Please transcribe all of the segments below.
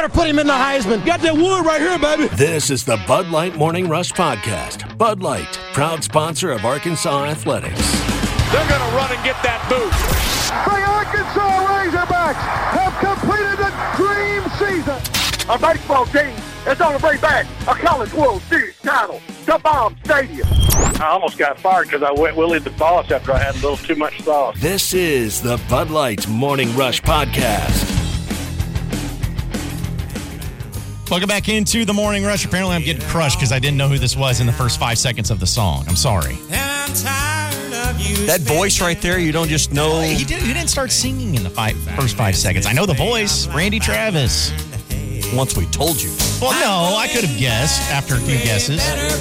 better put him in the Heisman. Got that wood right here, baby. This is the Bud Light Morning Rush Podcast. Bud Light, proud sponsor of Arkansas Athletics. They're going to run and get that boot. The Arkansas Razorbacks have completed the dream season. A baseball team is on the way back a College World Series title to Baum Stadium. I almost got fired because I went Willie the Boss after I had a little too much sauce. This is the Bud Light Morning Rush Podcast. Welcome back into the Morning Rush. Apparently I'm getting crushed because I didn't know who this was in the first 5 seconds of the song. I'm sorry. That voice right there, you don't just know. He didn't start singing in the first 5 seconds. I know the voice, Randy Travis. Once we told you. Well, no, I could have guessed after a few guesses.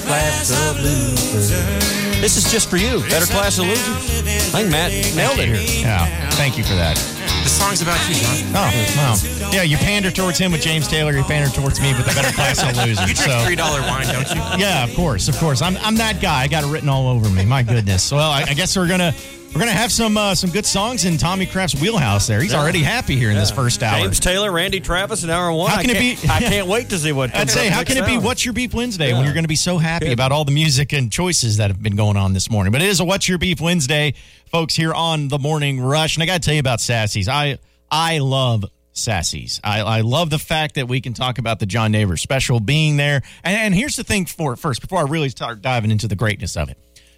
This is just for you. Better Class of Losers. I think Matt nailed it here. Yeah, thank you for that. The song's about you, John. Oh, wow. Yeah, you pander towards him with James Taylor. You pander towards me with the Better Class of Losers. You drink $3 wine, don't you? Yeah, of course. I'm that guy. I got it written all over me. My goodness. Well, I guess we're gonna have some good songs in Tommy Kraft's wheelhouse. There, he's already happy here in this first hour. James Taylor, Randy Travis, in hour one. How can it be? I can't wait to see what. I'd say, how can it be What's Your Beef Wednesday when you're going to be so happy about all the music and choices that have been going on this morning? But it is a What's Your Beef Wednesday, folks, here on the Morning Rush, and I got to tell you about Sassy's. I love Sassy's. I love the fact that we can talk about the John Neighbors special being there. And here's the thing first, before I really start diving into the greatness of it.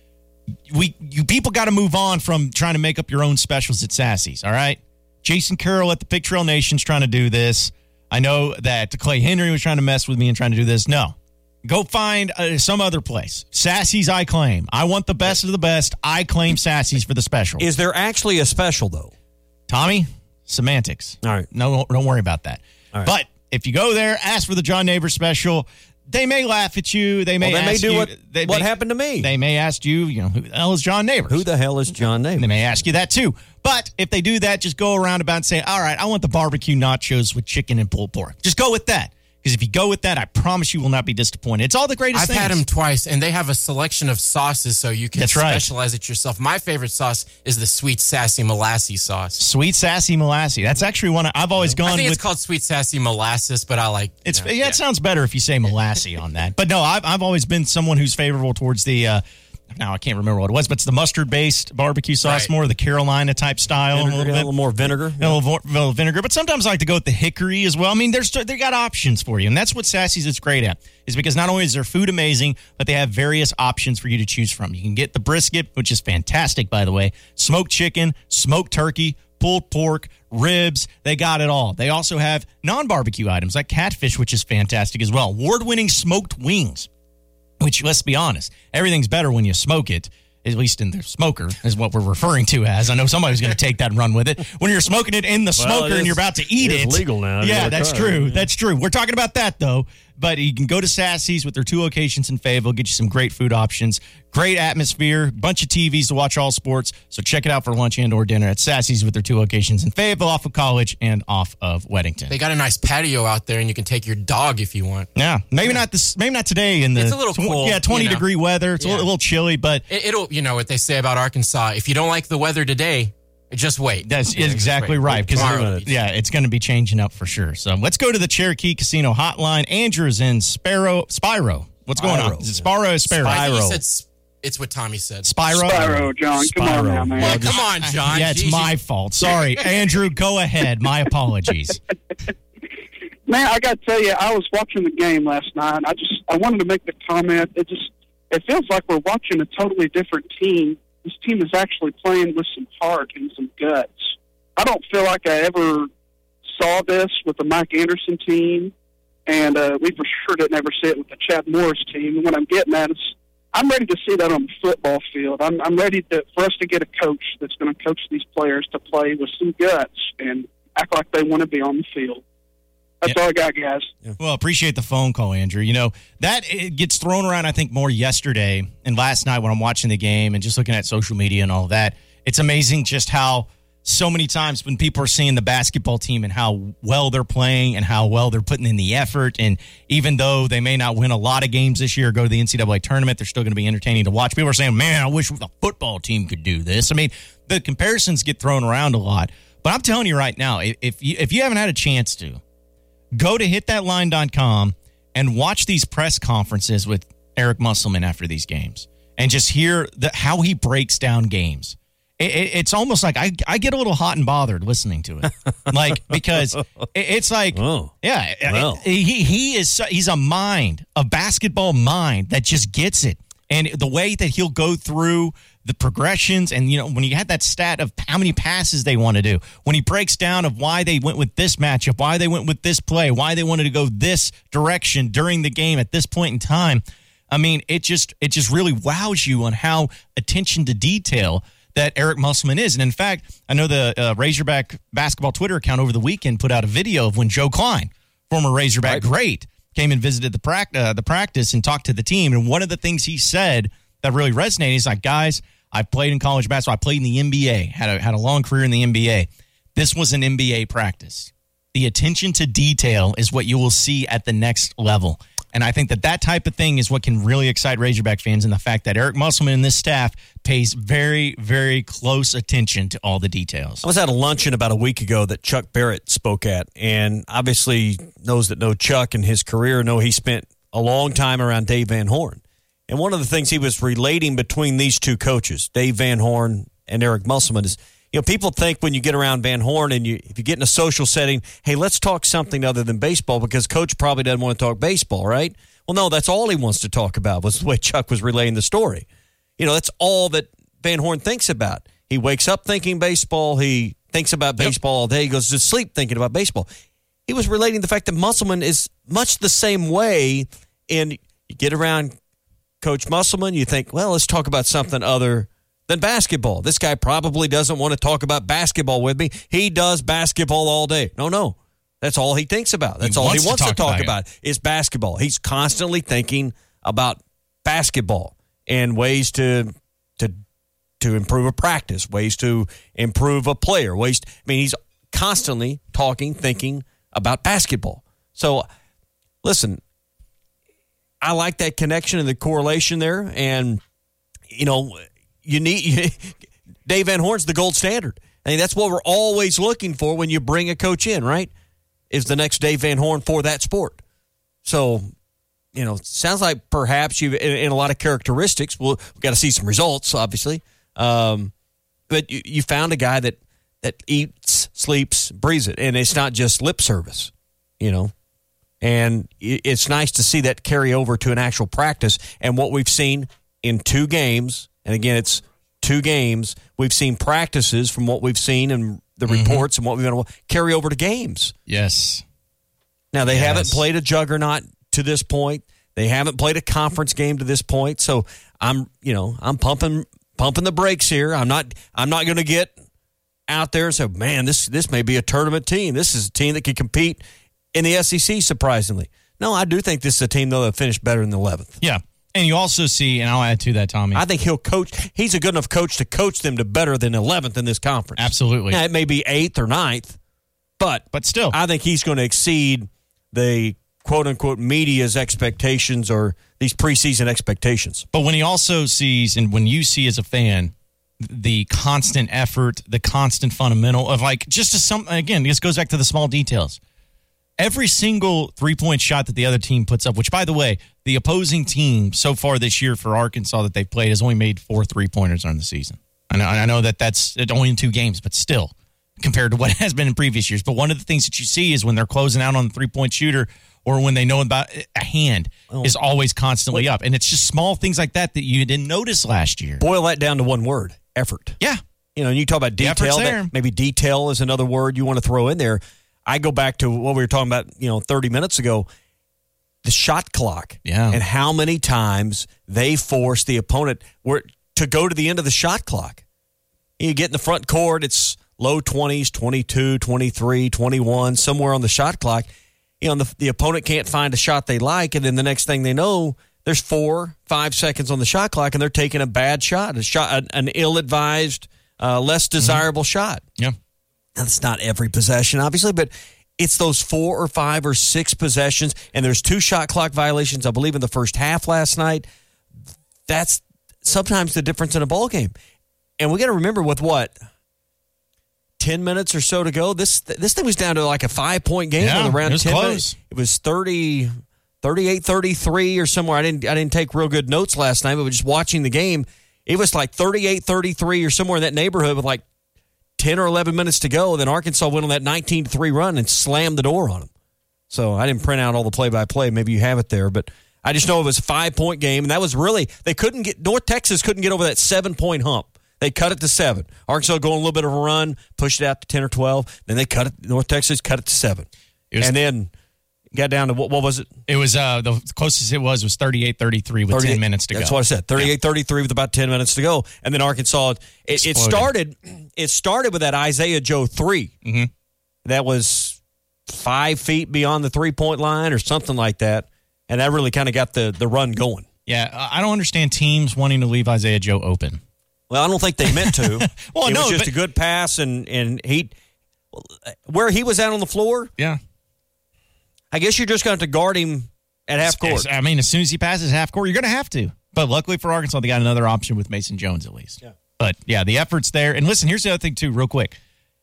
You people got to move on from trying to make up your own specials at Sassy's, all right? Jason Carroll at the Pig Trail Nation's trying to do this. I know that Clay Henry was trying to mess with me and trying to do this. No. Go find some other place. Sassy's I claim. I want the best of the best. I claim Sassy's for the special. Is there actually a special, though? Tommy? Semantics. All right. No, don't worry about that. All right. But if you go there, ask for the John Neighbors special. They may laugh at you. They may ask do you, what happened to me. They may ask you, who the hell is John Neighbors? Who the hell is John Neighbors? They may ask you that too. But if they do that, just go around about and say, all right, I want the barbecue nachos with chicken and pulled pork. Just go with that. Because if you go with that, I promise you will not be disappointed. It's all the greatest things. I've had them twice, and they have a selection of sauces, so you can specialize it yourself. My favorite sauce is the Sweet Sassy Molasses sauce. Sweet Sassy Molasses. That's actually one I've always gone with. I think it's called Sweet Sassy Molasses, but I like it. It sounds better if you say Molasses on that. But no, I've always been someone who's favorable towards the now I can't remember what it was, but it's the mustard-based barbecue sauce, more the Carolina-type style. Vinegar, a little more vinegar. A little vinegar. But sometimes I like to go with the hickory as well. I mean, they got options for you, and that's what Sassy's is great at, is because not only is their food amazing, but they have various options for you to choose from. You can get the brisket, which is fantastic, by the way, smoked chicken, smoked turkey, pulled pork, ribs. They got it all. They also have non-barbecue items like catfish, which is fantastic as well. Award-winning smoked wings. Which, let's be honest, everything's better when you smoke it, at least in the smoker, is what we're referring to as. I know somebody's going to take that and run with it. When you're smoking it in the smoker and you're about to eat it. It's legal now. Yeah, that's true. That's true. We're talking about that, though. But you can go to Sassy's with their 2 locations in Fayetteville, get you some great food options, great atmosphere, bunch of TVs to watch all sports. So check it out for lunch and or dinner at Sassy's with their 2 locations in Fayetteville, off of College and off of Weddington. They got a nice patio out there, and you can take your dog if you want. Yeah, maybe not today. It's a little cool. 20-degree weather. It's a little chilly, but it'll. You know what they say about Arkansas: if you don't like the weather today, just wait. That's exactly right. Because it's going to be changing up for sure. So let's go to the Cherokee Casino hotline. Andrew's in Spiro. What's going on? Is it Spiro or Sparrow? It's what Tommy said. Spyro, John. Come on now, man. Well, come on, John. Yeah, it's my fault. Sorry. Andrew, go ahead. My apologies. Man, I got to tell you, I was watching the game last night. I wanted to make the comment. It feels like we're watching a totally different team. This team is actually playing with some heart and some guts. I don't feel like I ever saw this with the Mike Anderson team, and we for sure didn't ever see it with the Chad Morris team. And what I'm getting at is I'm ready to see that on the football field. I'm ready for us to get a coach that's going to coach these players to play with some guts and act like they want to be on the field. That's all I got, guys. Well, appreciate the phone call, Andrew. It gets thrown around, I think, more yesterday and last night when I'm watching the game and just looking at social media and all of that. It's amazing just how so many times when people are seeing the basketball team and how well they're playing and how well they're putting in the effort, and even though they may not win a lot of games this year or go to the NCAA tournament, they're still going to be entertaining to watch. People are saying, man, I wish the football team could do this. I mean, the comparisons get thrown around a lot. But I'm telling you right now, if you haven't had a chance to, Go to hitthatline.com and watch these press conferences with Eric Musselman after these games and just hear how he breaks down games. It's almost like I get a little hot and bothered listening to it, like because it's like, he's a mind, a basketball mind that just gets it, and the way that he'll go through the progressions, and when you had that stat of how many passes they want to do, when he breaks down of why they went with this matchup, why they went with this play, why they wanted to go this direction during the game at this point in time. I mean, it just really wows you on how attention to detail that Eric Musselman is. And in fact, I know the Razorback basketball Twitter account over the weekend put out a video of when Joe Klein, former Razorback great, came and visited the practice and talked to the team. And one of the things he said that really resonated is like, guys, I've played in college basketball. I played in the NBA, had a long career in the NBA. This was an NBA practice. The attention to detail is what you will see at the next level. And I think that type of thing is what can really excite Razorback fans, and the fact that Eric Musselman and this staff pays very, very close attention to all the details. I was at a luncheon about a week ago that Chuck Barrett spoke at, and obviously those that know Chuck and his career know he spent a long time around Dave Van Horn. And one of the things he was relating between these two coaches, Dave Van Horn and Eric Musselman, is people think when you get around Van Horn and if you get in a social setting, hey, let's talk something other than baseball because Coach probably doesn't want to talk baseball, right? Well, no, that's all he wants to talk about was the way Chuck was relaying the story. That's all that Van Horn thinks about. He wakes up thinking baseball. He thinks about baseball all day. He goes to sleep thinking about baseball. He was relating the fact that Musselman is much the same way, and you get around Coach Musselman, you think, well, let's talk about something other than basketball. This guy probably doesn't want to talk about basketball with me. He does basketball all day. No. That's all he thinks about. That's all he wants to talk about is basketball. He's constantly thinking about basketball and ways to improve a practice, ways to improve a player, he's constantly thinking about basketball. So, listen, I like that connection and the correlation there, and you need Dave Van Horn's the gold standard. I mean, that's what we're always looking for when you bring a coach in, right? Is the next Dave Van Horn for that sport. So, sounds like perhaps you've in a lot of characteristics. We've got to see some results, obviously. But you found a guy that eats, sleeps, breathes it, and it's not just lip service, And it's nice to see that carry over to an actual practice. And what we've seen in 2 games. And again, it's 2 games. We've seen practices from what we've seen and the reports and what we've been able to carry over to games. Yes. Now, they haven't played a juggernaut to this point. They haven't played a conference game to this point. So I'm pumping the brakes here. I'm not going to get out there and say, man, this may be a tournament team. This is a team that can compete in the SEC, surprisingly. No, I do think this is a team, though, that finished better than the 11th. Yeah. And you also see, and I'll add to that, Tommy, I think he'll coach. He's a good enough coach to coach them to better than 11th in this conference. Absolutely. Now, it may be 8th or 9th, but still, I think he's going to exceed the quote-unquote media's expectations or these preseason expectations. But when he also sees, and when you see as a fan, the constant effort, the constant fundamental of again, this goes back to the small details. Every single three-point shot that the other team puts up, which, by the way, the opposing team so far this year for Arkansas that they've played has only made 4 3-pointers during the season. I know that's only in 2 games, but still, compared to what has been in previous years. But one of the things that you see is when they're closing out on the three-point shooter or when they know about a hand is always constantly up. And it's just small things like that you didn't notice last year. Boil that down to one word, effort. Yeah. And you talk about detail. Maybe detail is another word you want to throw in there. I go back to what we were talking about, 30 minutes ago, the shot clock. Yeah. And how many times they force the opponent to go to the end of the shot clock. You get in the front court, it's low 20s, 22, 23, 21, somewhere on the shot clock. The opponent can't find a shot they like, and then the next thing they know, there's 4-5 seconds on the shot clock, and they're taking a bad shot, an ill-advised, less desirable shot. Yeah. That's not every possession, obviously, but it's those 4 or 5 or 6 possessions, and there's 2 shot clock violations, I believe, in the first half last night. That's sometimes the difference in a ball game. And we got to remember with 10 10 minutes or so to go. This thing was down to like a 5-point game with around 10 close. minutes. It was 38-33 or somewhere. I didn't take real good notes last night, but just watching the game, it was like 38-33 or somewhere in that neighborhood with like 10 or 11 minutes to go. Then Arkansas went on that 19-3 run and slammed the door on them. So I didn't print out all the play-by-play. Maybe you have it there, but I just know it was a 5-point game, and that was really North Texas couldn't get over that 7-point hump. They cut it to 7. Arkansas going a little bit of a run, pushed it out to 10 or 12. Then they North Texas cut it to 7. And then got down to, what was it? It was, the closest it was 38-33 with 10 minutes to go. That's what I said, 38-33 with about 10 minutes to go. And then Arkansas, it started with that Isaiah Joe 3. Mm-hmm. That was 5 feet beyond the 3-point line or something like that. And that really kind of got the run going. Yeah, I don't understand teams wanting to leave Isaiah Joe open. Well, I don't think they meant to. Well, it no, was just a good pass, and where he was out on the floor. Yeah, I guess you're just going to have to guard him at half court. I mean, as soon as he passes half court, you're going to have to. But luckily for Arkansas, they got another option with Mason Jones at least. Yeah. But yeah, the effort's there. And listen, here's the other thing too, real quick.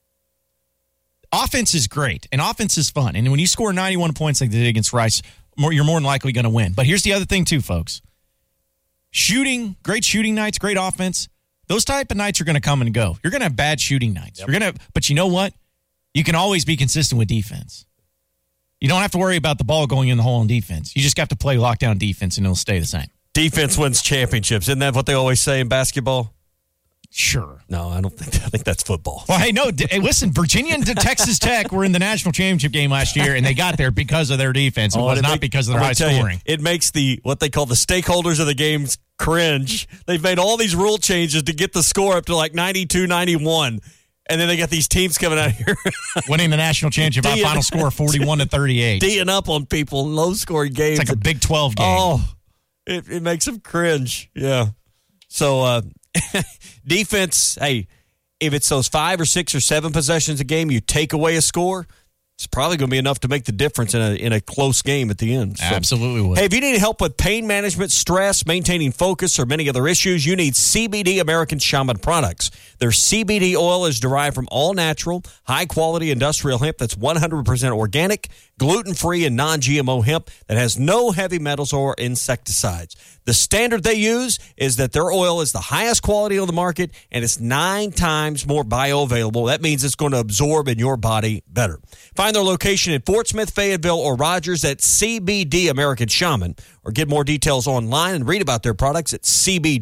Offense is great, and offense is fun. And when you score 91 points like they did against Rice, you're more than likely going to win. But here's the other thing too, folks. Shooting, great shooting nights, great offense. Those type of nights are going to come and go. You're going to have bad shooting nights. Yep. But you know what? You can always be consistent with defense. You don't have to worry about the ball going in the hole on defense. You just have to play lockdown defense, and it'll stay the same. Defense wins championships. Isn't that what they always say in basketball? Sure. No, I think that's football. Well, hey, no. Hey, listen, Virginia and Texas Tech were in the national championship game last year, and they got there because of their defense. It was not because of their high scoring. It makes what they call the stakeholders of the games cringe. They've made all these rule changes to get the score up to like 92-91. And then they got these teams coming out here. Winning the national championship by final score 41-38. D'ing up on people in low-scoring games. It's like a Big 12 game. Oh, it makes them cringe. Yeah. So, defense, hey, if it's those 5 or 6 or 7 possessions a game, you take away a score, it's probably going to be enough to make the difference in a close game at the end. So, absolutely would. Hey, if you need help with pain management, stress, maintaining focus, or many other issues, you need CBD American Shaman products. Their CBD oil is derived from all-natural, high-quality industrial hemp that's 100% organic, gluten-free, and non-GMO hemp that has no heavy metals or insecticides. The standard they use is that their oil is the highest quality on the market, and it's 9 times more bioavailable. That means it's going to absorb in your body better. Find their location in Fort Smith, Fayetteville, or Rogers at CBD American Shaman, or get more details online and read about their products at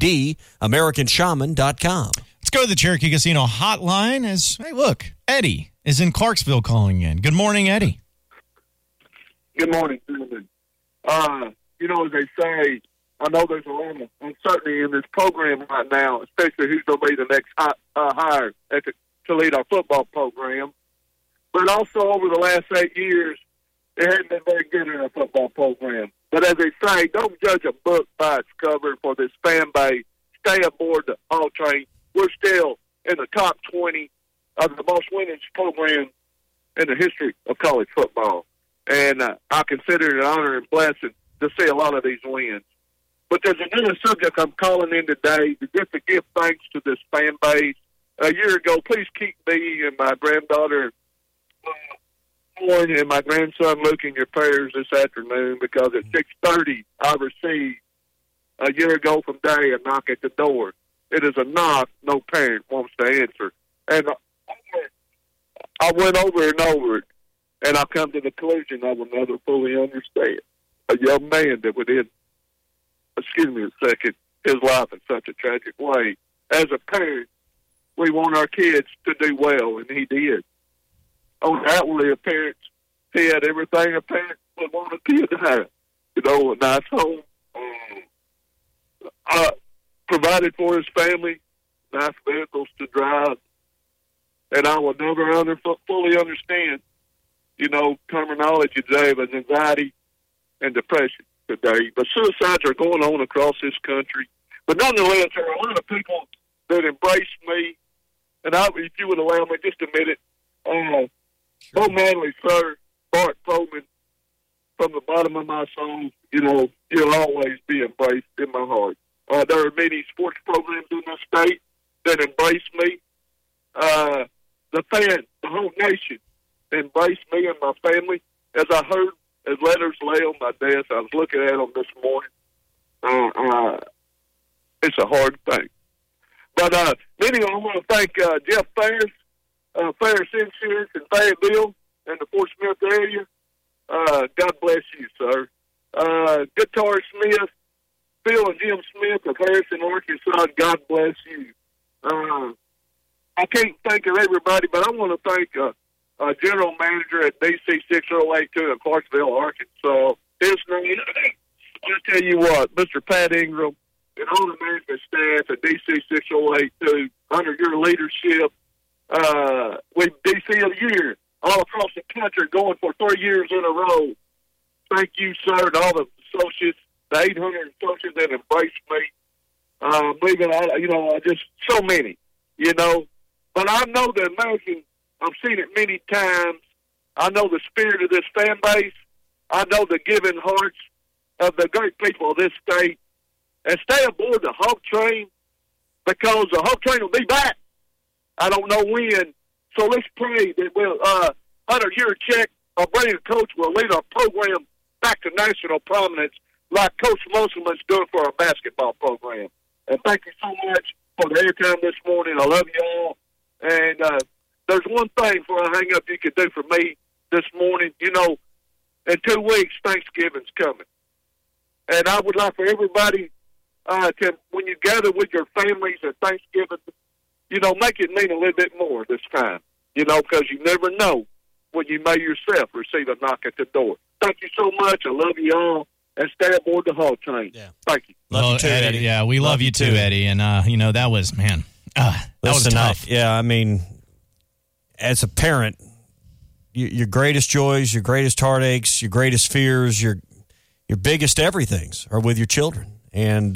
cbdamericanshaman.com. Let's go to the Cherokee Casino hotline hey, look, Eddie is in Clarksville calling in. Good morning, Eddie. Good morning, gentlemen. As they say, I know there's a lot of uncertainty in this program right now, especially who's going to be the next hire to lead our football program. But also over the last 8 years, it hasn't been very good in our football program. But as they say, don't judge a book by its cover. For this fan base, stay aboard the all train. We're still in the top 20 of the most winningest program in the history of college football. And I consider it an honor and blessing to see a lot of these wins. But there's another subject I'm calling in today, just to give thanks to this fan base. A year ago, please keep me and my granddaughter Lauren and my grandson Luke in your prayers this afternoon, because at 6:30 I received a year ago from day a knock at the door. It is a knock no parent wants to answer. And I went over and over it, and I come to the conclusion I will never fully understand a young man that would end, his life in such a tragic way. As a parent, we want our kids to do well, and he did. Undoubtedly, he had everything a parent would want a kid to have. A nice home, provided for his family, nice vehicles to drive. And I will never fully understand, terminology today of anxiety and depression today. But suicides are going on across this country. But nonetheless, there are a lot of people that embrace me. And if you would allow me just a minute, Bo Manley, sir, Bart Foreman, from the bottom of my soul, you'll always be embraced in my heart. There are many sports programs in this state that embrace me. the fans, the whole nation embraced me and my family. As I heard as letters lay on my desk, I was looking at them this morning. It's a hard thing. But anyway, I want to thank Jeff Ferris, Ferris Insurance in Fayetteville and the Fort Smith area. God bless you, sir. Guitar Smith, Phil and Jim Smith of Harrison, Arkansas, God bless you. I can't think of everybody, but I want to thank General Manager at DC 6082 in Clarksville, Arkansas. His name, I'll tell you what, Mr. Pat Ingram and all the management staff at DC 6082, under your leadership, with DC of the Year all across the country going for 3 years in a row. Thank you, sir, and all the associates, the 800 associates that embraced me. Believe it, just so many, But I know the emotion. I've seen it many times. I know the spirit of this fan base. I know the giving hearts of the great people of this state. And stay aboard the Hog Train, because the Hog Train will be back. I don't know when. So let's pray that we'll, under your check, our brilliant coach will lead our program back to national prominence like Coach Musselman's doing for our basketball program. And thank you so much for the airtime this morning. I love you all. And there's one thing before I hang up you could do for me this morning. In 2 weeks, Thanksgiving's coming. And I would like for everybody to, when you gather with your families at Thanksgiving, make it mean a little bit more this time, because you never know when you may yourself receive a knock at the door. Thank you so much. I love you all. And stay aboard the Hog Train. Yeah. Thank you. Love you too, Eddie. Yeah, we love you too, Eddie. And, that was, man, that was tough. As a parent, your greatest joys, your greatest heartaches, your greatest fears, your biggest everythings are with your children. And,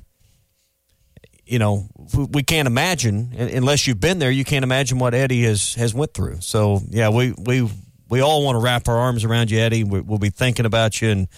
we can't imagine, unless you've been there, you can't imagine what Eddie has went through. So, yeah, we all want to wrap our arms around you, Eddie. We'll be thinking about you. And,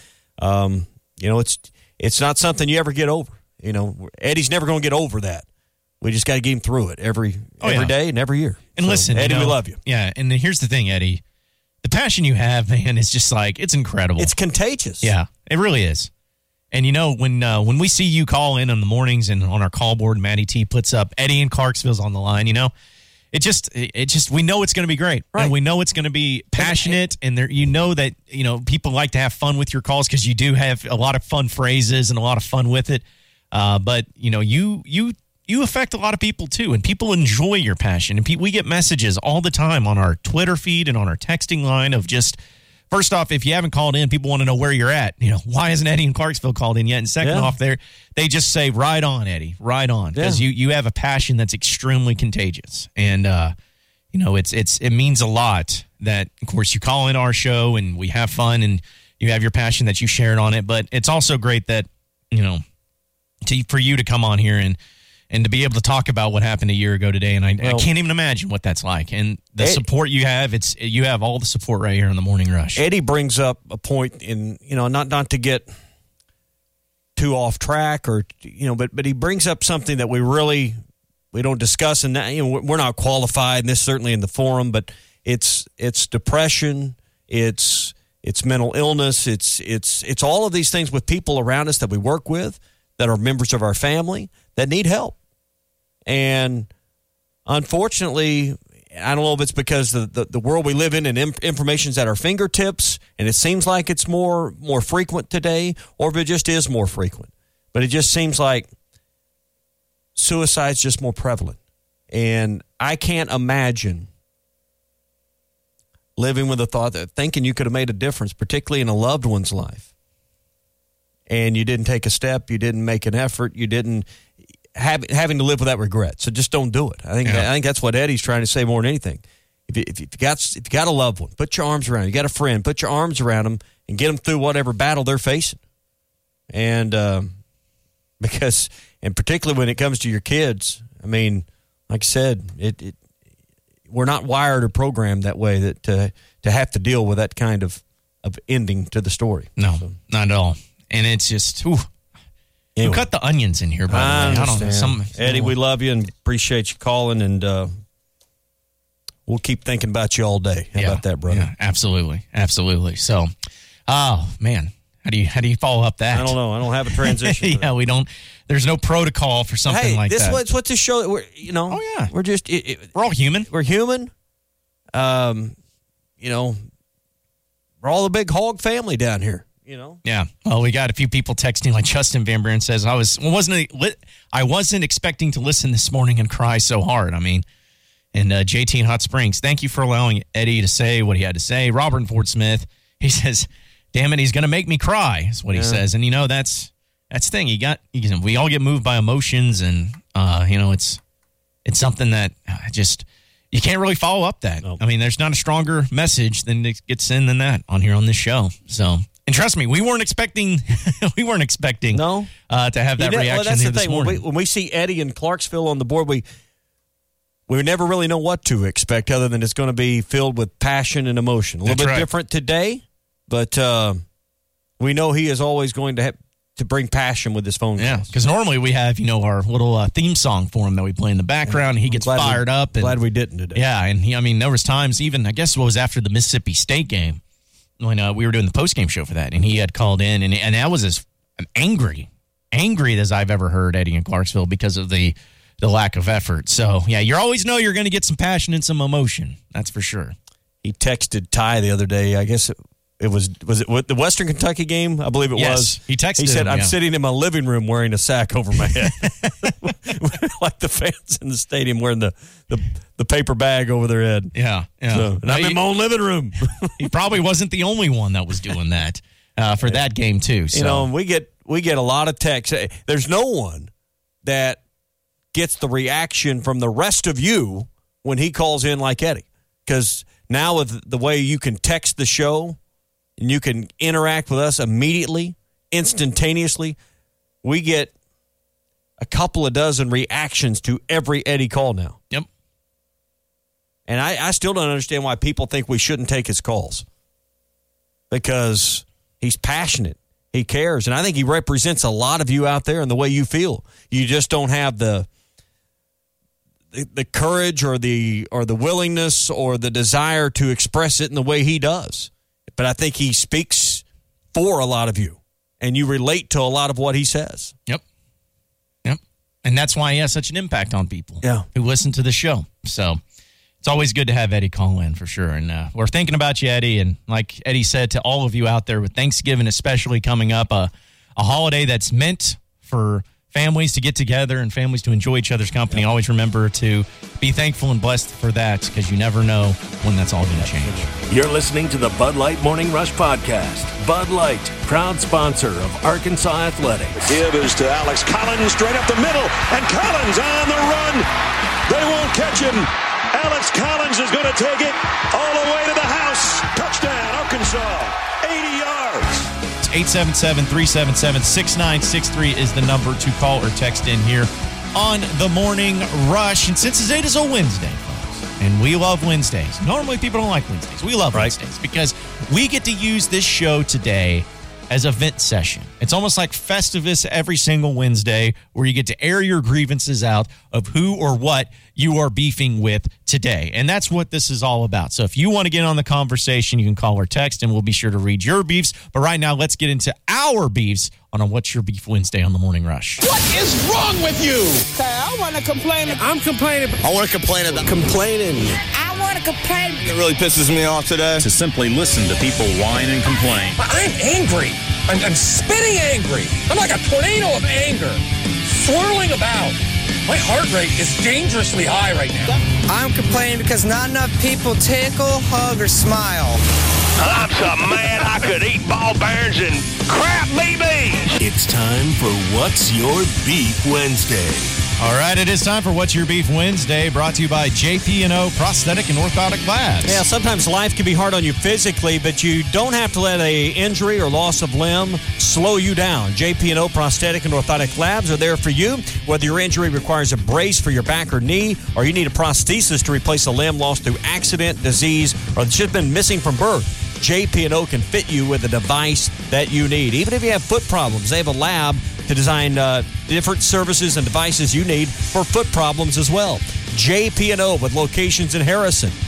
it's not something you ever get over. Eddie's never going to get over that. We just got to get him through it every day and every year. And listen, Eddie, we love you. Yeah, and here's the thing, Eddie. The passion you have, man, is just it's incredible. It's contagious. Yeah, it really is. And when we see you call in the mornings and on our call board, Matty T puts up Eddie in Clarksville's on the line, it just we know it's going to be great. Right. And we know it's going to be passionate, and there that people like to have fun with your calls because you do have a lot of fun phrases and a lot of fun with it. But you affect a lot of people too, and people enjoy your passion. And we get messages all the time on our Twitter feed and on our texting line of just, first off, if you haven't called in, people want to know where you're at. Why hasn't Eddie in Clarksville called in yet? And second off, they just say, right on, Eddie, right on. Because you have a passion that's extremely contagious. And, it means a lot that, of course, you call in our show and we have fun and you have your passion that you shared on it. But it's also great that, for you to come on here and to be able to talk about what happened a year ago today. And I can't even imagine what that's like. And the support you have, you have all the support right here in the Morning Rush. Eddie brings up a point in, not to get too off track or, but he brings up something that we don't discuss. And we're not qualified, and this certainly in the forum, but it's depression. It's mental illness. It's all of these things with people around us that we work with that are members of our family that need help. And unfortunately, I don't know if it's because the world we live in and information's at our fingertips, and it seems like it's more frequent today, or if it just is more frequent. But it just seems like suicide's just more prevalent. And I can't imagine living with the thought that thinking you could have made a difference, particularly in a loved one's life, and you didn't take a step, you didn't make an effort, you didn't having to live with that regret. So just don't do it. I think that's what Eddie's trying to say more than anything. If you got a loved one, put your arms around him. You got a friend, put your arms around them and get them through whatever battle they're facing. And because particularly when it comes to your kids, I mean, like I said, we're not wired or programmed that way that to have to deal with that kind of ending to the story. No, not at all. And it's just, anyway. You cut the onions in here, by the way. I don't know. Eddie, we love you and appreciate you calling, and we'll keep thinking about you all day. How about that, brother? Yeah, absolutely. So, oh man, how do you follow up that? I don't know. I don't have a transition. Yeah, we don't. There's no protocol for something like that. Hey, what's this show? We're, we're just we're all human. We're human. We're all a big hog family down here. Yeah. Well, we got a few people texting. Like Justin Van Buren says, I wasn't expecting to listen this morning and cry so hard. I mean, and JT in Hot Springs, thank you for allowing Eddie to say what he had to say. Robert in Fort Smith, he says, "Damn it, he's going to make me cry." Is what he says, and that's the thing. We all get moved by emotions, and it's something that just. You can't really follow up that. Nope. I mean, there's not a stronger message than it gets in than that on here on this show. So, and trust me, we weren't expecting to have that reaction here this morning. When we see Eddie in Clarksville on the board, we never really know what to expect other than it's going to be filled with passion and emotion. A little bit different today, but we know he is always going to bring passion with his phone calls. Yeah, because normally we have, our little theme song for him that we play in the background, and he gets fired up. Glad we didn't today. Yeah, and there was times even, I guess it was after the Mississippi State game, when we were doing the postgame show for that, and he had called in, and that was as angry as I've ever heard Eddie in Clarksville because of the lack of effort. So, yeah, you always know you're going to get some passion and some emotion. That's for sure. He texted Ty the other day, I guess was it the Western Kentucky game? I believe it was. He texted He said, him, I'm sitting in my living room wearing a sack over my head. Like the fans in the stadium wearing the paper bag over their head. Yeah. So, and I'm in my own living room. He probably wasn't the only one that was doing that for that game, too. So. We get a lot of texts. There's no one that gets the reaction from the rest of you when he calls in like Eddie. Because now with the way you can text the show, and you can interact with us immediately, instantaneously, we get a couple of dozen reactions to every Eddie call now. Yep. And I still don't understand why people think we shouldn't take his calls. Because he's passionate. He cares. And I think he represents a lot of you out there in the way you feel. You just don't have the courage or the willingness or the desire to express it in the way he does. But I think he speaks for a lot of you, and you relate to a lot of what he says. Yep. And that's why he has such an impact on people who listen to the show. So it's always good to have Eddie call in for sure. And we're thinking about you, Eddie. And like Eddie said to all of you out there, with Thanksgiving especially coming up, a holiday that's meant for families to get together and families to enjoy each other's company. Always remember to be thankful and blessed for that, because you never know when that's all going to change. You're listening to the Bud Light Morning Rush Podcast. Bud Light, proud sponsor of Arkansas Athletics. The give is to Alex Collins, straight up the middle, and Collins on the run. They won't catch him. Alex Collins is going to take it all the way to the house. Touchdown, Arkansas, 80 yards. 877-377-6963 is the number to call or text in here on the Morning Rush. And since today is a Wednesday, folks, and we love Wednesdays. Normally people don't like Wednesdays. We love Wednesdays because we get to use this show today as a vent session. It's almost like Festivus every single Wednesday, where you get to air your grievances out of who or what you are beefing with today. And that's what this is all about. So if you want to get on the conversation, you can call or text, and we'll be sure to read your beefs. But right now, let's get into our beefs on a What's Your Beef Wednesday on the Morning Rush. What is wrong with you? I want to complain. I'm complaining. I want to complain about complaining. I want to complain. It really pisses me off today to simply listen to people whine and complain. I'm angry. I'm spitting angry. I'm like a tornado of anger, swirling about. My heart rate is dangerously high right now. I'm complaining because not enough people tickle, hug, or smile. I'm so mad I could eat ball bearings and crap BBs. It's time for What's Your Beef Wednesday. All right, it is time for What's Your Beef Wednesday, brought to you by JP&O Prosthetic and Orthotic Labs. Yeah, sometimes life can be hard on you physically, but you don't have to let an injury or loss of limb slow you down. JP&O Prosthetic and Orthotic Labs are there for you. Whether your injury requires a brace for your back or knee, or you need a prosthesis to replace a limb lost through accident, disease, or that's just been missing from birth, JP&O can fit you with a device that you need. Even if you have foot problems, they have a lab to design different services and devices you need for foot problems as well. JP&O with locations in Harrison,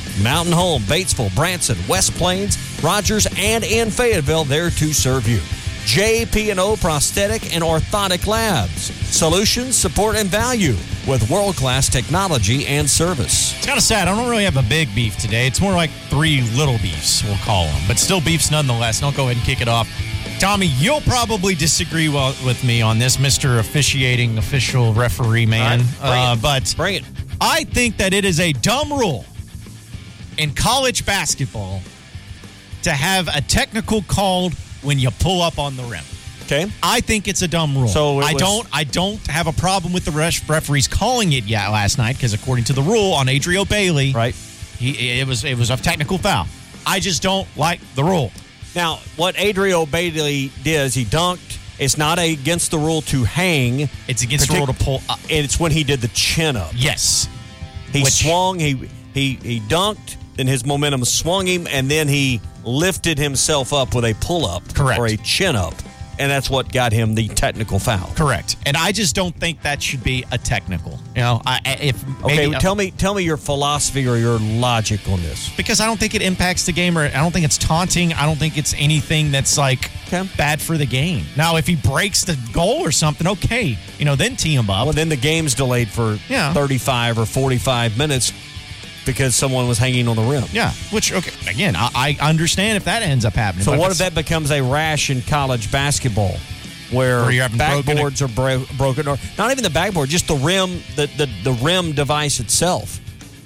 Mountain Home, Batesville, Branson, West Plains, Rogers, and in Fayetteville, there to serve you. JP&O Prosthetic and Orthotic Labs. Solutions, support, and value with world-class technology and service. It's kind of sad. I don't really have a big beef today. It's more like 3 little beefs, we'll call them. But still beefs nonetheless. Don't go ahead and kick it off. Tommy, you'll probably disagree with me on this, Mr. Officiating Official Referee Man. But bring it. I think that it is a dumb rule in college basketball to have a technical called when you pull up on the rim. Okay. I think it's a dumb rule. So I don't have a problem with the referees calling it yet last night because according to the rule on Adrio Bailey, right, it was a technical foul. I just don't like the rule. Now, what Adrio Bailey did is he dunked. It's not against the rule to hang. It's against the rule to pull up. And it's when he did the chin up. Yes. He swung, he dunked, then his momentum swung him, and then he lifted himself up with a pull-up. Correct. Or a chin-up. And that's what got him the technical foul. Correct. And I just don't think that should be a technical. You know, tell me your philosophy or your logic on this. Because I don't think it impacts the game, or I don't think it's taunting. I don't think it's anything that's like bad for the game. Now, if he breaks the goal or something, okay, then tee him up. Well, then the game's delayed for 35 or 45 minutes because someone was hanging on the rim. Yeah, which, okay, again, I understand if that ends up happening. So what if that becomes a rash in college basketball where you're having backboards are broken, or not even the backboard, just the rim, the rim device itself?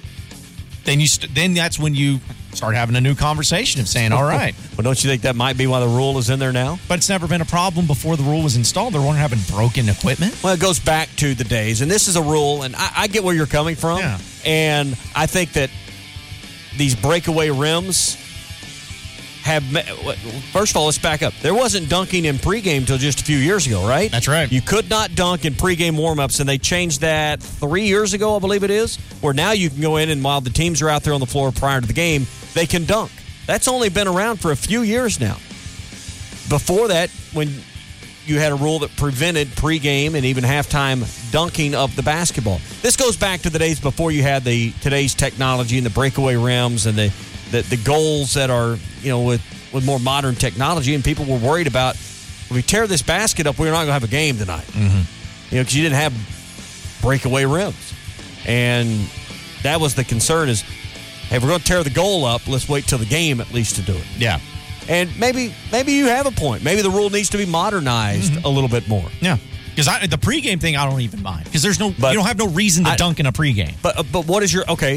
Then that's when you start having a new conversation of saying, all right. Well, don't you think that might be why the rule is in there now? But it's never been a problem before the rule was installed. They weren't having broken equipment. Well, it goes back to the days, and this is a rule, and I get where you're coming from. Yeah. And I think that these breakaway rims have, first of all, let's back up. There wasn't dunking in pregame until just a few years ago, right? That's right. You could not dunk in pregame warmups, and they changed that 3 years ago, I believe it is, where now you can go in, and while the teams are out there on the floor prior to the game, they can dunk. That's only been around for a few years now. Before that, when you had a rule that prevented pregame and even halftime dunking of the basketball. This goes back to the days before you had today's technology and the breakaway rims and the goals that are, with more modern technology, and people were worried about, if we tear this basket up, we're not going to have a game tonight. Mm-hmm. Because you didn't have breakaway rims. And that was the concern is, hey, if we're going to tear the goal up, let's wait till the game at least to do it. Yeah. And maybe you have a point. Maybe the rule needs to be modernized a little bit more. Yeah. Because the pregame thing, I don't even mind. Because you don't have no reason to dunk in a pregame. But what is your, okay,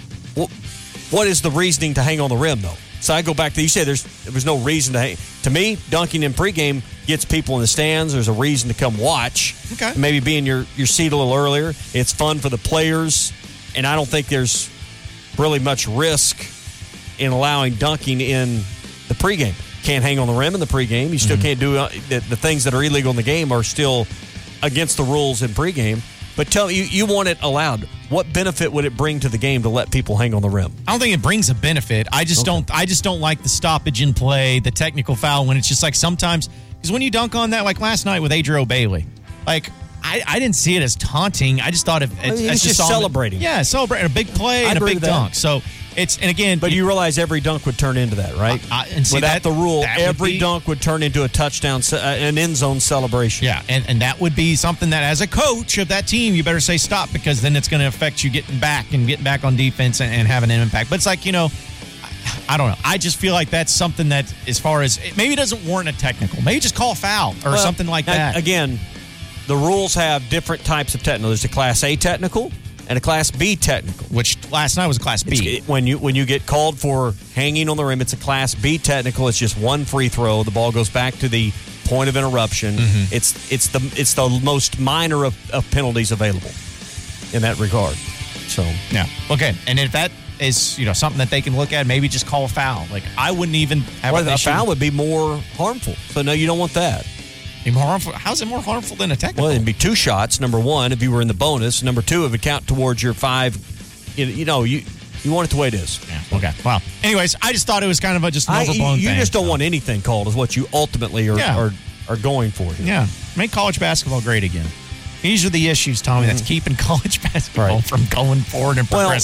what is the reasoning to hang on the rim, though? So I go back to, you say there was no reason to hang. To me, dunking in pregame gets people in the stands. There's a reason to come watch. Okay. Maybe be in your seat a little earlier. It's fun for the players. And I don't think there's really much risk in allowing dunking in the pregame. Can't hang on the rim in the pregame. You still can't do the things that are illegal in the game are still against the rules in pregame. But tell me, you want it allowed. What benefit would it bring to the game to let people hang on the rim? I don't think it brings a benefit. I just don't like the stoppage in play, the technical foul, when it's just like sometimes, because when you dunk on that, like last night with Adrio Bailey, like I didn't see it as taunting. I just thought it's just celebrating. Yeah, celebrating a big play and a big dunk. So but you realize every dunk would turn into that, right? Without the rule, every dunk would turn into a touchdown, an end zone celebration. Yeah, and that would be something that as a coach of that team, you better say stop, because then it's going to affect you getting back on defense and having an impact. But it's like, I don't know. I just feel like that's something that, as far as, maybe it doesn't warrant a technical. Maybe just call a foul or something like that. Again, the rules have different types of technical. There's a Class A technical and a Class B technical. Which last night was a Class B. When you get called for hanging on the rim, it's a Class B technical. It's just one free throw. The ball goes back to the point of interruption. Mm-hmm. It's the most minor of penalties available in that regard. So yeah, okay. And if that is something that they can look at, maybe just call a foul. Like I wouldn't even have a foul would be more harmful. So no, you don't want that. More harmful? How's it more harmful than a technical? Well, it'd be 2 shots. Number 1, if you were in the bonus. Number 2, it would count towards your 5. You want it the way it is. Yeah. Okay. Wow. Anyways, I just thought it was kind of just an overblown thing. You just don't want anything called, is what you ultimately are going for here. Yeah. Make college basketball great again. These are the issues, Tommy, that's keeping college basketball from going forward and progressing.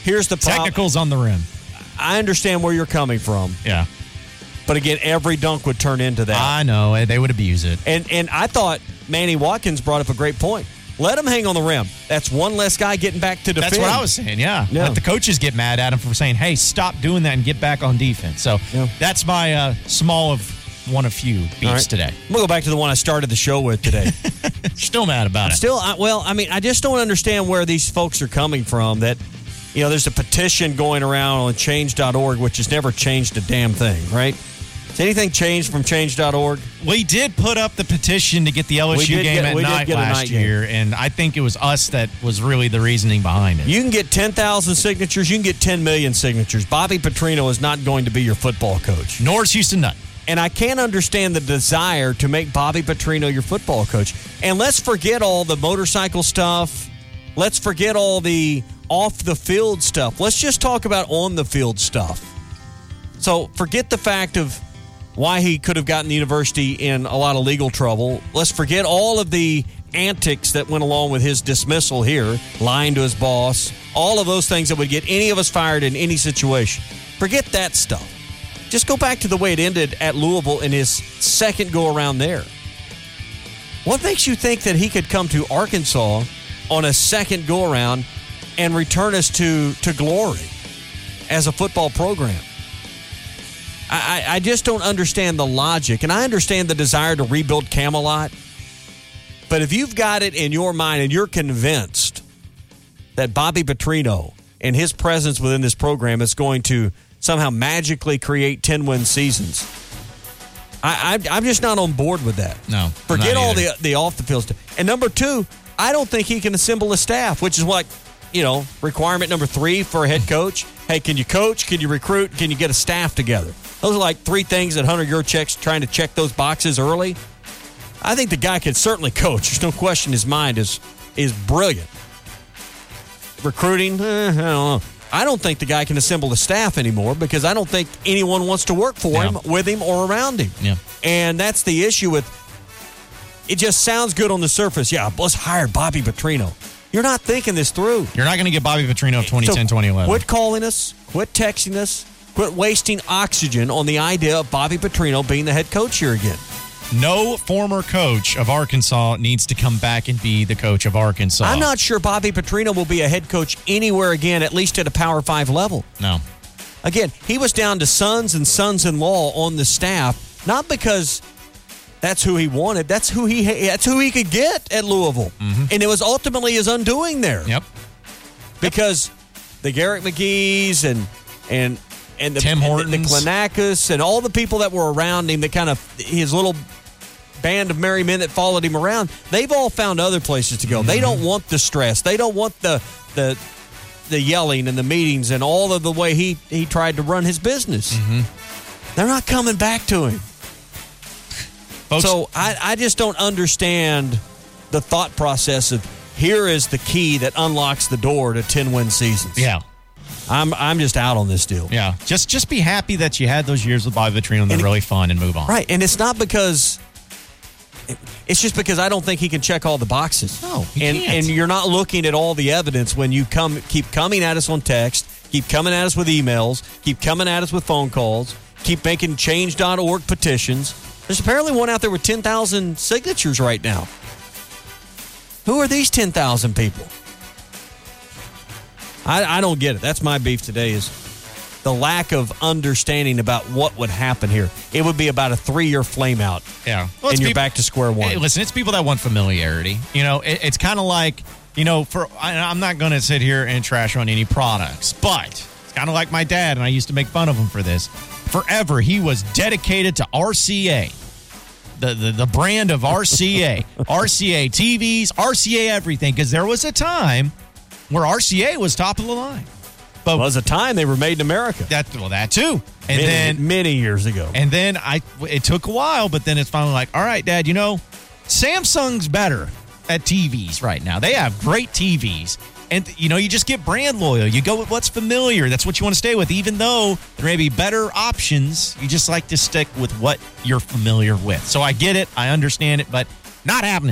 Here's the problem. Technicals on the rim. I understand where you're coming from. Yeah. But again, every dunk would turn into that. I know. They would abuse it. And I thought Manny Watkins brought up a great point. Let him hang on the rim. That's one less guy getting back to defend. That's what I was saying, yeah. Let the coaches get mad at him for saying, hey, stop doing that and get back on defense. So that's my small of one of few beats today. We'll go back to the one I started the show with today. Still mad about it. I just don't understand where these folks are coming from that, there's a petition going around on change.org, which has never changed a damn thing, right? Has anything changed from change.org? We did put up the petition to get the LSU game at night last year, and I think it was us that was really the reasoning behind it. You can get 10,000 signatures. You can get 10 million signatures. Bobby Petrino is not going to be your football coach. Nor is Houston Nutt. And I can't understand the desire to make Bobby Petrino your football coach. And let's forget all the motorcycle stuff. Let's forget all the off-the-field stuff. Let's just talk about on-the-field stuff. So forget the fact of why he could have gotten the university in a lot of legal trouble. Let's forget all of the antics that went along with his dismissal here, lying to his boss, all of those things that would get any of us fired in any situation. Forget that stuff. Just go back to the way it ended at Louisville in his second go-around there. What makes you think that he could come to Arkansas on a second go-around and return us to glory as a football program? I just don't understand the logic, and I understand the desire to rebuild Camelot. But if you've got it in your mind and you're convinced that Bobby Petrino and his presence within this program is going to somehow magically create 10-win seasons, I'm just not on board with that. No. Forget all the off-the-field stuff. And number two, I don't think he can assemble a staff, which is what, requirement number 3 for a head coach. Hey, can you coach? Can you recruit? Can you get a staff together? Those are like 3 things that Hunter Yurchek's trying to check those boxes early. I think the guy can certainly coach. There's no question his mind is brilliant. Recruiting, I don't know. I don't think the guy can assemble a staff anymore because I don't think anyone wants to work for him, with him, or around him. Yeah. And that's the issue with it. Just sounds good on the surface. Yeah, let's hire Bobby Petrino. You're not thinking this through. You're not going to get Bobby Petrino of 2010, 2011. Quit calling us. Quit texting us. Quit wasting oxygen on the idea of Bobby Petrino being the head coach here again. No former coach of Arkansas needs to come back and be the coach of Arkansas. I'm not sure Bobby Petrino will be a head coach anywhere again, at least at a Power 5 level. No. Again, he was down to sons and sons-in-law on the staff, not because that's who he wanted. That's who he could get at Louisville. Mm-hmm. And it was ultimately his undoing there. Yep. Because the Garrett McGee's and the Tim Hortons, the Klanakas, and all the people that were around him, that kind of his little band of merry men that followed him around, they've all found other places to go. Mm-hmm. They don't want the stress. They don't want the yelling and the meetings and all of the way he tried to run his business. Mm-hmm. They're not coming back to him. Folks, so I just don't understand the thought process of here is the key that unlocks the door to 10-win seasons. Yeah. I'm just out on this deal. Yeah. Just be happy that you had those years with Bobby Petrino and they're really fun and move on. Right. And it's not because it's just because I don't think he can check all the boxes. No, he can't. And you're not looking at all the evidence when you keep coming at us on text, keep coming at us with emails, keep coming at us with phone calls, keep making change.org petitions. There's apparently one out there with 10,000 signatures right now. Who are these 10,000 people? I don't get it. That's my beef today, is the lack of understanding about what would happen here. It would be about a 3-year flame out. Yeah. And you're back to square one. Hey, listen, it's people that want familiarity. It's kind of like, I'm not going to sit here and trash on any products, but it's kind of like my dad, and I used to make fun of him for this. Forever, he was dedicated to RCA. The brand of RCA. RCA TVs, RCA everything, because there was a time where RCA was top of the line. But was a time they were made in America. That too. And many years ago. And then it took a while, but then it's finally like, all right, Dad, Samsung's better at TVs right now. They have great TVs. And, you just get brand loyal. You go with what's familiar. That's what you want to stay with. Even though there may be better options, you just like to stick with what you're familiar with. So I get it. I understand it, but not happening.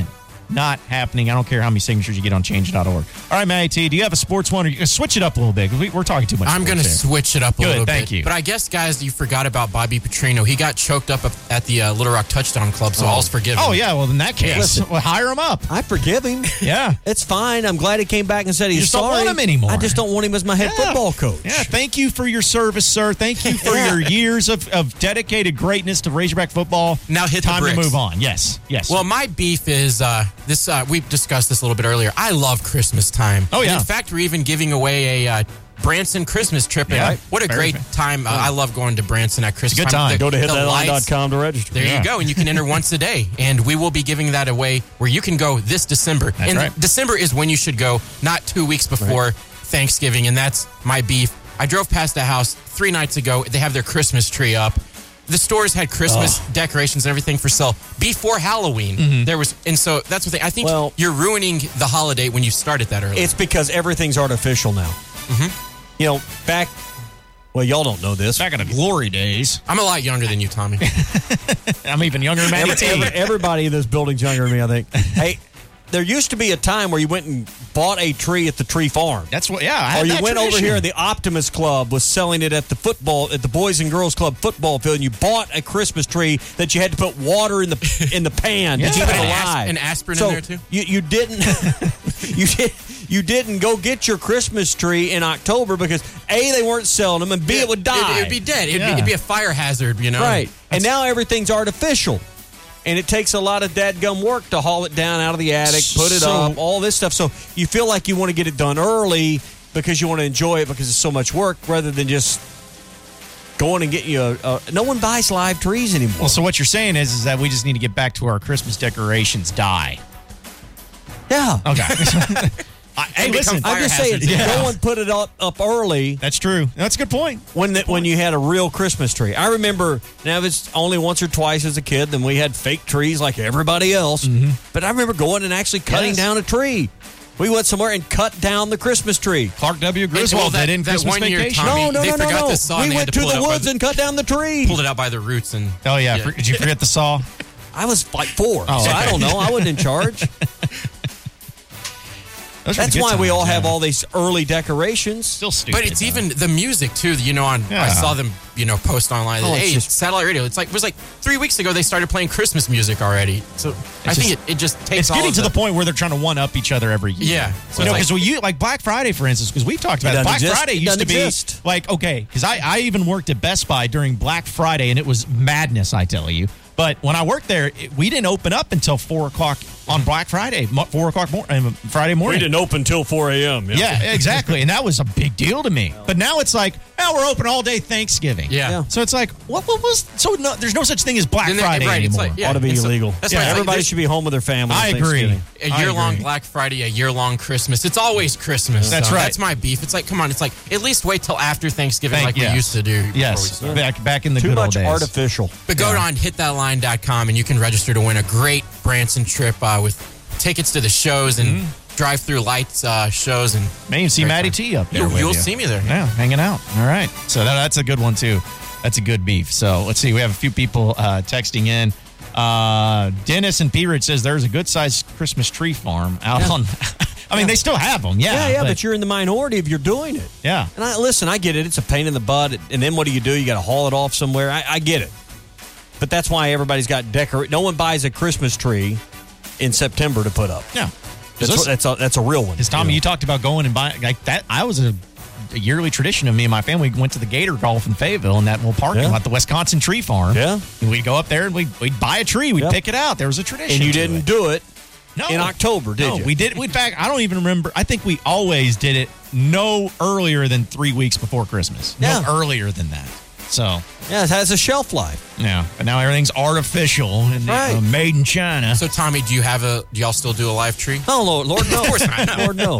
not happening. I don't care how many signatures you get on change.org. All right, Matty T, do you have a sports one? Or you can switch it up a little bit. We're talking too much. I'm going to switch it up a little bit. Thank you. But I guess, guys, you forgot about Bobby Petrino. He got choked up at the Little Rock Touchdown Club, so all's forgiven. Oh, yeah. Well, in that case, hire him up. I forgive him. Yeah. It's fine. I'm glad he came back and said he's sorry. Don't want him anymore. I just don't want him as my head football coach. Yeah, thank you for your service, sir. Thank you for your years of dedicated greatness to Razorback football. Now hit Time the bricks. to move on. Yes. Well, my beef is this. We discussed this a little bit earlier. I love Christmas time. Oh, yeah. And in fact, we're even giving away a Branson Christmas trip. And what a great time. I love going to Branson at Christmas time. time. Go to hitthatline.com to register. There you go. And you can enter once a day. And we will be giving that away where you can go this December. That's right. December is when you should go, not 2 weeks before Thanksgiving. And that's my beef. I drove past the house 3 nights ago. They have their Christmas tree up. The stores had Christmas decorations and everything for sale before Halloween. Mm-hmm. So that's what I think you're ruining the holiday when you start it that early. It's because everything's artificial now. Mm-hmm. You know, well, y'all don't know this. Back in the glory days. I'm a lot younger than you, Tommy. I'm even younger than Matty T. Everybody in this building's younger than me, I think. Hey, there used to be a time where you went and bought a tree at the tree farm. That's what, I or you had that went tradition. over here, the Optimus Club was selling it at the Boys and Girls Club football field, and you bought a Christmas tree that you had to put water in the pan to keep it alive. An aspirin so in there too. You didn't you didn't go get your Christmas tree in October because A, they weren't selling them, and B, it would die. It would be dead. It'd be a fire hazard, you know. Right. And now everything's artificial. And it takes a lot of dadgum work to haul it down out of the attic, put it up, all this stuff. So you feel like you want to get it done early because you want to enjoy it because it's so much work rather than just going and getting you no one buys live trees anymore. Well, so what you're saying is that we just need to get back to our Christmas decorations die. Yeah. Okay. Hey, listen, I'm just saying, go and put it up early. That's true. That's a good point. When you had a real Christmas tree. I remember, now it's only once or twice as a kid, then we had fake trees like everybody else. Mm-hmm. But I remember going and actually cutting down a tree. We went somewhere and cut down the Christmas tree. Clark W. Griswold did in Christmas one year, Vacation. Tommy, No. they forgot the saw. We went to the woods and cut down the tree. Pulled it out by the roots and. Oh yeah. Did you forget the saw? I was like 4, so I don't know. I wasn't in charge. That's why we all have all these early decorations. Still stupid. But it's even the music too. I saw them, post online. Hey, satellite radio. It was like 3 weeks ago they started playing Christmas music already. So I think it just takes. It's getting to the point where they're trying to one up each other every year. Yeah. So because like Black Friday, for instance, because we've talked about it. Black Friday used to be like because I even worked at Best Buy during Black Friday and it was madness. I tell you. But when I worked there, we didn't open up until 4 o'clock on Black Friday, 4 o'clock Friday morning. We didn't open till 4 a.m. Yeah, exactly. And that was a big deal to me. But now it's like, we're open all day Thanksgiving. Yeah. So it's like, there's no such thing as Black Friday anymore. It's like, ought to be illegal. That's why everybody should be home with their family. I agree. A year-long Black Friday, a year-long Christmas. It's always Christmas. That's right. That's my beef. It's like, come on. It's like, at least wait till after Thanksgiving we used to do. Yes. Back in the good old days. Too much artificial. But go on hitthatline.com and you can register to win a great Branson trip with tickets to the shows and drive-through lights shows. And may even see Matty T up there. You'll see me there. Yeah, hanging out. All right. So that's a good one, too. That's a good beef. So let's see. We have a few people texting in. Dennis and Peterage says there's a good-sized Christmas tree farm out on... I mean, they still have them, but you're in the minority if you're doing it. Yeah. And I get it. It's a pain in the butt. And then what do? You got to haul it off somewhere. I get it. But that's why everybody's got no one buys a Christmas tree in September to put up. Yeah. That's a real one. Because, Tommy, you talked about going and buying like that. I was a yearly tradition of me and my family. We went to the Gator Golf in Fayetteville in that little parking lot, the Wisconsin Tree Farm. Yeah. And we'd go up there and we'd buy a tree. We'd pick it out. There was a tradition. And you didn't do it No. in October, did you? We did. In fact, I don't even remember. I think we always did it no earlier than 3 weeks before Christmas. No earlier than that. So yeah, it has a shelf life. Yeah, but now everything's artificial and made in China. So Tommy, do y'all still do a live tree? Oh Lord, no. Of course not. Lord, no.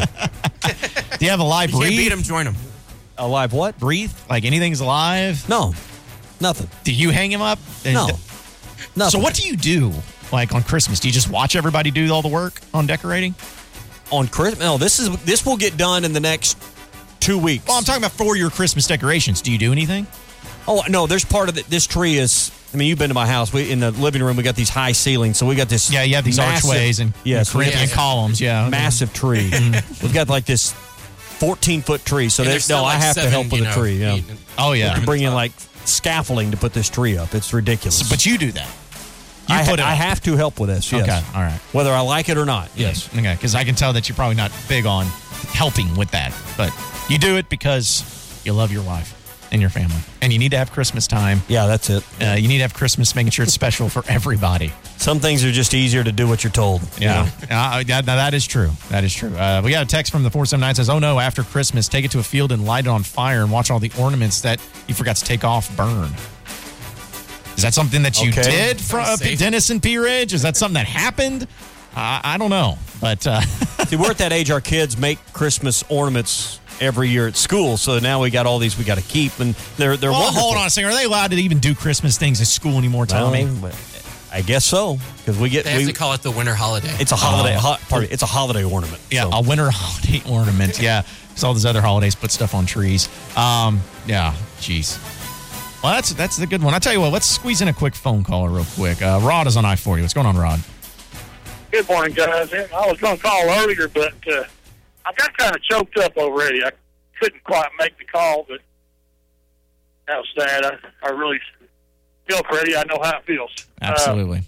Do you have a live wreath? Can't beat them, join them. A live what? Wreath? Like anything's alive? No, nothing. Do you hang him up? No, nothing. So what do you do? Like on Christmas, do you just watch everybody do all the work on decorating? On Christmas? No, this will get done in the next 2 weeks. Well, I'm talking about for your Christmas decorations. Do you do anything? Oh, no, there's part of it. This tree is, I mean, you've been to my house. In the living room, we got these high ceilings. So we got this. Yeah, you have these archways and Corinthian columns. Yeah. Massive tree. We've got like this 14-foot tree. So I have to help with the tree. Yeah. Oh, yeah. We can bring in like scaffolding to put this tree up. It's ridiculous. But you do that. I have to help with this. Yes. Okay, all right. Whether I like it or not. Yes. Okay, because I can tell that you're probably not big on helping with that. But you do it because you love your wife and your family. And you need to have Christmas time. Yeah, that's it. You need to have Christmas, making sure it's special for everybody. Some things are just easier to do what you're told. Yeah. Now that is true. That is true. We got a text from the 479 says, "Oh no, after Christmas, take it to a field and light it on fire and watch all the ornaments that you forgot to take off burn." Is that something that you did for Dennis and Pea Ridge? Is that something that happened? I don't know. But see, we're at that age our kids make Christmas ornaments every year at school. So now we got all these we got to keep, and they're wonderful. Hold on a second. Are they allowed to even do Christmas things at school anymore, Tommy? I guess so, because we have to call it the winter holiday. It's a holiday it's a holiday ornament. Yeah, a winter holiday ornament. Yeah, because all those other holidays put stuff on trees. Yeah, jeez. Well, that's the good one. I'll tell you what, let's squeeze in a quick phone call real quick. Rod is on I-40. What's going on, Rod? Good morning, guys. I was going to call earlier, but I got kind of choked up already. I couldn't quite make the call, but that was sad. I really feel for Eddie. I know how it feels. Absolutely.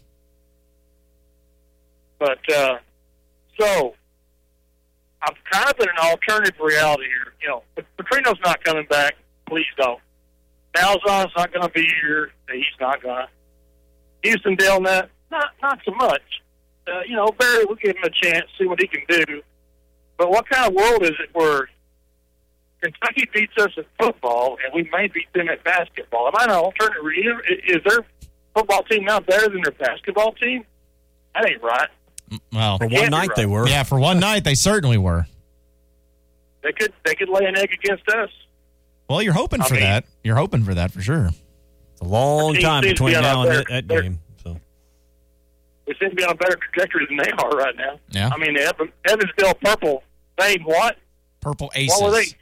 So I'm kind of in an alternative reality here. You know, Petrino's not coming back. Please don't. Malzahn's not going to be here. He's not going to. Houston Delnett, not so much. Barry, we'll give him a chance, see what he can do. But what kind of world is it where Kentucky beats us at football and we may beat them at basketball? Am I an alternate reader? Is their football team now better than their basketball team? That ain't right. Well, for one night they were. Yeah, for one night they certainly were. They could lay an egg against us. Well, you're hoping for that. You're hoping for that for sure. It's a long time between now and that game. So we seem to be on a better trajectory than they are right now. Yeah. I mean, Evansville Purple, they what? Purple Aces. What were they?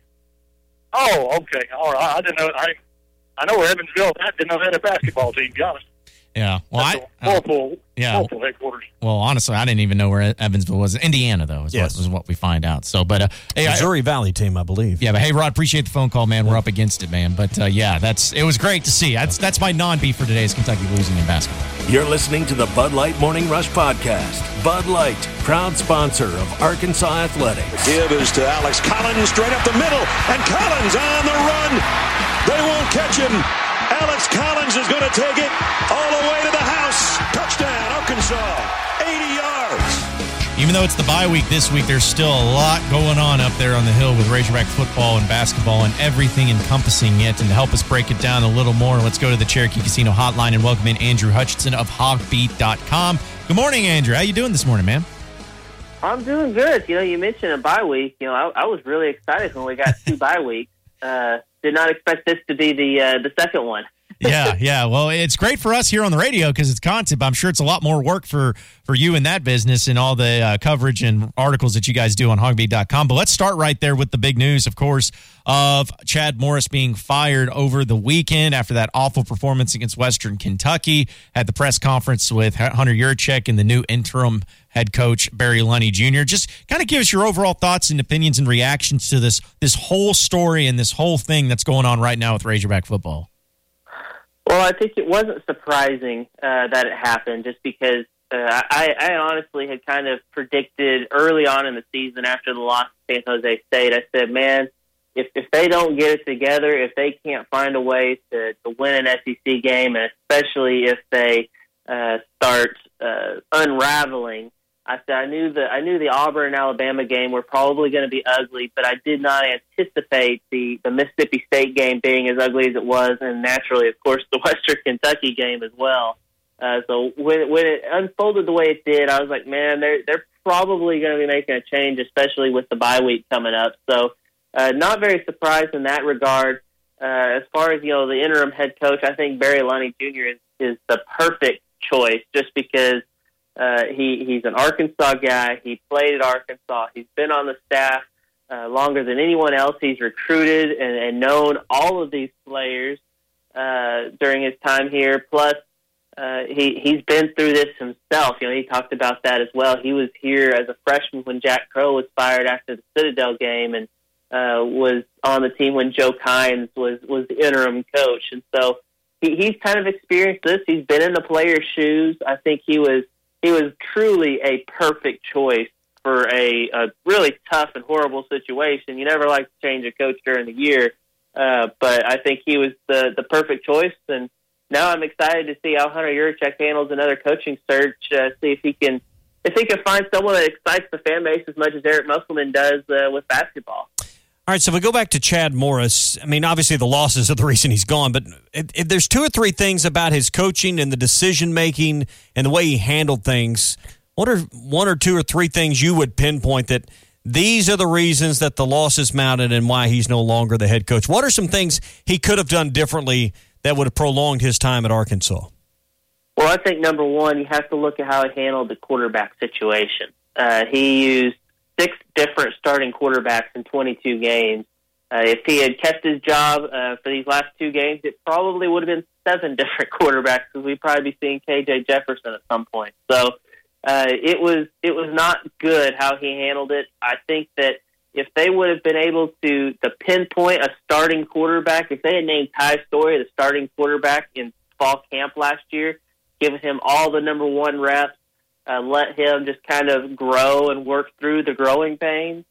Oh, okay. All right. I didn't know. I know where Evansville. I didn't know they had a basketball team. To be honest. Yeah. Well, Purple headquarters. Well, honestly, I didn't even know where Evansville was. Indiana, though, is what we find out. So, but hey, Missouri Valley team, I believe. Yeah, but hey, Rod, appreciate the phone call, man. We're up against it, man. But it was great to see. That's my non-beef for today is Kentucky losing in basketball. You're listening to the Bud Light Morning Rush podcast. Bud Light, proud sponsor of Arkansas Athletics. Give is to Alex Collins, straight up the middle, and Collins on the run. They won't catch him. Alex Collins is going to take it all the way to the house. Touchdown, Arkansas, 80 yards. Even though it's the bye week this week, there's still a lot going on up there on the hill with Razorback football and basketball and everything encompassing it. And to help us break it down a little more, let's go to the Cherokee Casino hotline and welcome in Andrew Hutchinson of hogbeat.com. Good morning, Andrew. How you doing this morning, man? I'm doing good. You mentioned a bye week. I was really excited when we got 2 bye weeks. Did not expect this to be the second one. Yeah. Well, it's great for us here on the radio because it's content, but I'm sure it's a lot more work for you in that business and all the coverage and articles that you guys do on hogbeat.com. But let's start right there with the big news, of course, of Chad Morris being fired over the weekend after that awful performance against Western Kentucky. Had the press conference with Hunter Yurchek and the new interim head coach, Barry Lunney Jr. Just kind of give us your overall thoughts and opinions and reactions to this whole story and this whole thing that's going on right now with Razorback football. Well, I think it wasn't surprising that it happened just because I honestly had kind of predicted early on in the season after the loss to San Jose State, I said, man, if they don't get it together, if they can't find a way to win an SEC game, and especially if they start unraveling, I said I knew the Auburn and Alabama game were probably going to be ugly, but I did not anticipate the Mississippi State game being as ugly as it was, and naturally, of course, the Western Kentucky game as well. So when it unfolded the way it did, I was like, man, they're probably going to be making a change, especially with the bye week coming up. So not very surprised in that regard. As far as the interim head coach, I think Barry Lunney Jr. is the perfect choice, just because. He's an Arkansas guy. He played at Arkansas. He's been on the staff longer than anyone else. He's recruited and known all of these players. during his time here. Plus, he's been through this himself. He talked about that as well. He was here as a freshman when Jack Crow was fired after the Citadel game, and was on the team when Joe Kynes was the interim coach. And so he's kind of experienced this. He's been in the player's shoes. I think he was truly a perfect choice for a really tough and horrible situation. You never like to change a coach during the year, but I think he was the perfect choice. And now I'm excited to see how Hunter Yurachek handles another coaching search. See if he can find someone that excites the fan base as much as Eric Musselman does with basketball. All right, so if we go back to Chad Morris, I mean, obviously the losses are the reason he's gone, but if there's 2 or 3 things about his coaching and the decision-making and the way he handled things, what are 1 or 2 or 3 things you would pinpoint that these are the reasons that the losses mounted and why he's no longer the head coach? What are some things he could have done differently that would have prolonged his time at Arkansas? Well, I think number one, you have to look at how he handled the quarterback situation. He used 6 different starting quarterbacks in 22 games. If he had kept his job for these last 2 games, it probably would have been 7 different quarterbacks, because we'd probably be seeing KJ Jefferson at some point. So it was not good how he handled it. I think that if they would have been able to pinpoint a starting quarterback, if they had named Ty Story the starting quarterback in fall camp last year, given him all the number 1 reps, let him just kind of grow and work through the growing pains,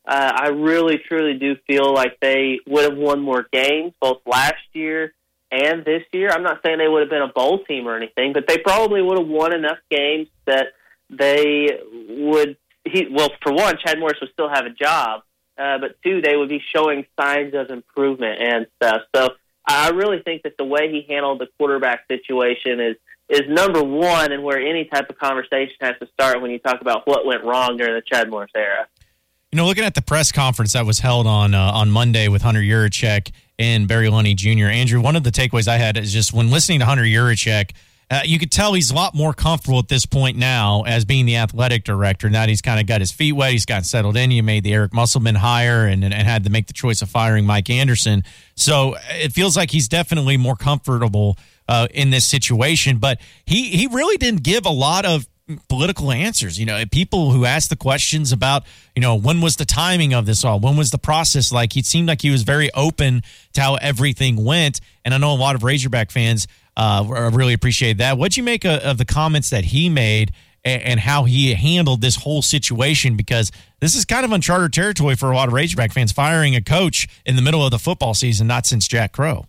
I really, truly do feel like they would have won more games, both last year and this year. I'm not saying they would have been a bowl team or anything, but they probably would have won enough games that they would for one, Chad Morris would still have a job, but 2, they would be showing signs of improvement and stuff. So I really think that the way he handled the quarterback situation is number 1, and where any type of conversation has to start when you talk about what went wrong during the Chad Morris era. Looking at the press conference that was held on Monday with Hunter Yurachek and Barry Lunney Jr., Andrew, one of the takeaways I had is just when listening to Hunter Yurachek, you could tell he's a lot more comfortable at this point now as being the athletic director. Now that he's kind of got his feet wet, he's gotten settled in. You made the Eric Musselman hire and had to make the choice of firing Mike Anderson. So it feels like he's definitely more comfortable in this situation. But he really didn't give a lot of political answers. People who asked the questions about, when was the timing of this all? When was the process like? It seemed like he was very open to how everything went. And I know a lot of Razorback fans really appreciate that. What'd you make of the comments that he made and how he handled this whole situation? Because this is kind of uncharted territory for a lot of Razorback fans, firing a coach in the middle of the football season, not since Jack Crow.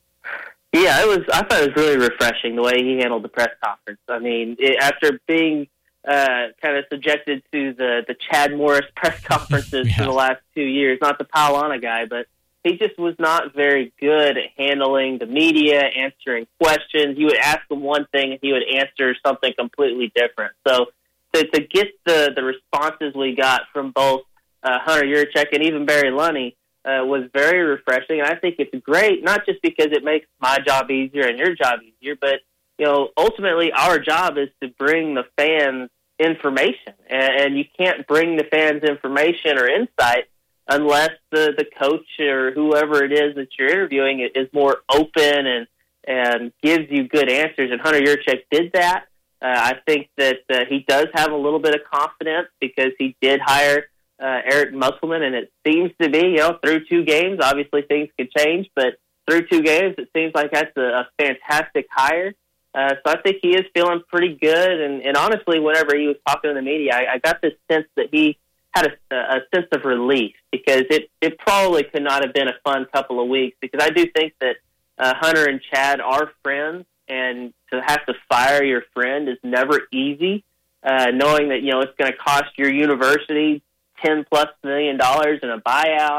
Yeah, I thought it was really refreshing the way he handled the press conference. I mean, after being kind of subjected to the Chad Morris press conferences for the last 2 years, not the pile on a guy, but he just was not very good at handling the media, answering questions. You would ask him one thing, and he would answer something completely different. So to get the responses we got from both Hunter Yurachek and even Barry Lunney was very refreshing. And I think it's great, not just because it makes my job easier and your job easier, but ultimately our job is to bring the fans information, and you can't bring the fans information or insight unless the coach or whoever it is that you're interviewing is more open and gives you good answers. And Hunter Yurachek did that. I think that he does have a little bit of confidence because he did hire Eric Musselman, and it seems to be, through 2 games, obviously things could change, but through 2 games, it seems like that's a fantastic hire. So I think he is feeling pretty good. And honestly, whenever he was talking to the media, I got this sense that he had a sense of relief, because it probably could not have been a fun couple of weeks, because I do think that Hunter and Chad are friends, and to have to fire your friend is never easy, knowing that, it's going to cost your university $10+ million in a buyout.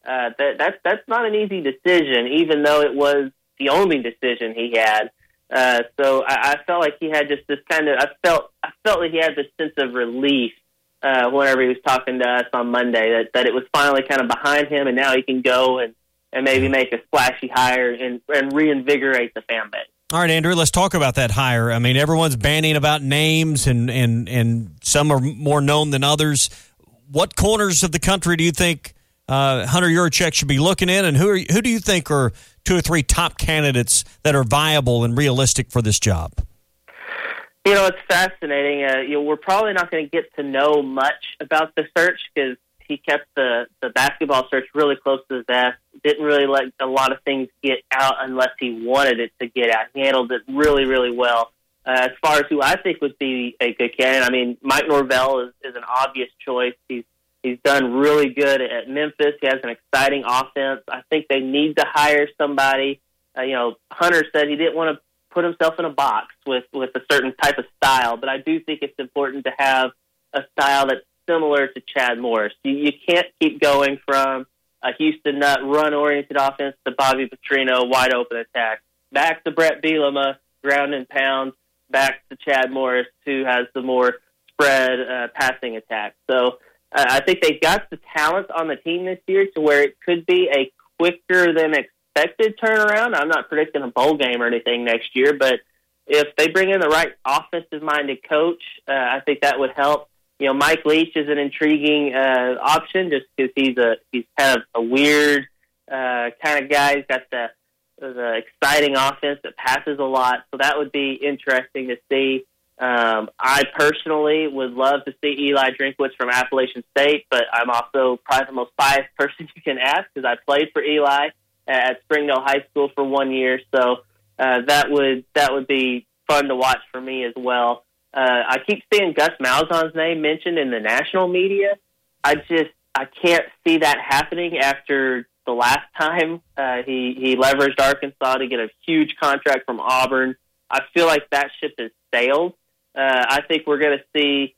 That's not an easy decision, even though it was the only decision he had. So I felt like he had just this kind of, I felt like he had this sense of relief whenever he was talking to us on Monday, that it was finally kind of behind him, and now he can go and maybe make a splashy hire and reinvigorate the fan base. All right, Andrew, let's talk about that hire. I mean, everyone's bandying about names, and some are more known than others. What corners of the country do you think Hunter Yurachek should be looking in, and who do you think are 2 or 3 top candidates that are viable and realistic for this job? It's fascinating. We're probably not going to get to know much about the search because he kept the basketball search really close to the vest. Didn't really let a lot of things get out unless he wanted it to get out. He handled it really, really well. As far as who I think would be a good candidate, I mean, Mike Norvell is an obvious choice. He's done really good at Memphis. He has an exciting offense. I think they need to hire somebody. Hunter said he didn't want to put himself in a box with a certain type of style, but I do think it's important to have a style that's similar to Chad Morris. You can't keep going from a Houston Nutt run-oriented offense to Bobby Petrino wide-open attack. Back to Brett Bielema, ground and pound. Back to Chad Morris, who has the more spread passing attack. So I think they've got the talent on the team this year to where it could be a quicker than expected turnaround. I'm not predicting a bowl game or anything next year, but if they bring in the right offensive-minded coach, I think that would help. Mike Leach is an intriguing option just because he's kind of a weird kind of guy. He's got the exciting offense that passes a lot, so that would be interesting to see. I personally would love to see Eli Drinkwitz from Appalachian State, but I'm also probably the most biased person you can ask because I played for Eli at Springdale High School for 1 year, so that would be fun to watch for me as well. I keep seeing Gus Malzahn's name mentioned in the national media. I can't see that happening after the last time he leveraged Arkansas to get a huge contract from Auburn. I feel like that ship has sailed. I think we're going to see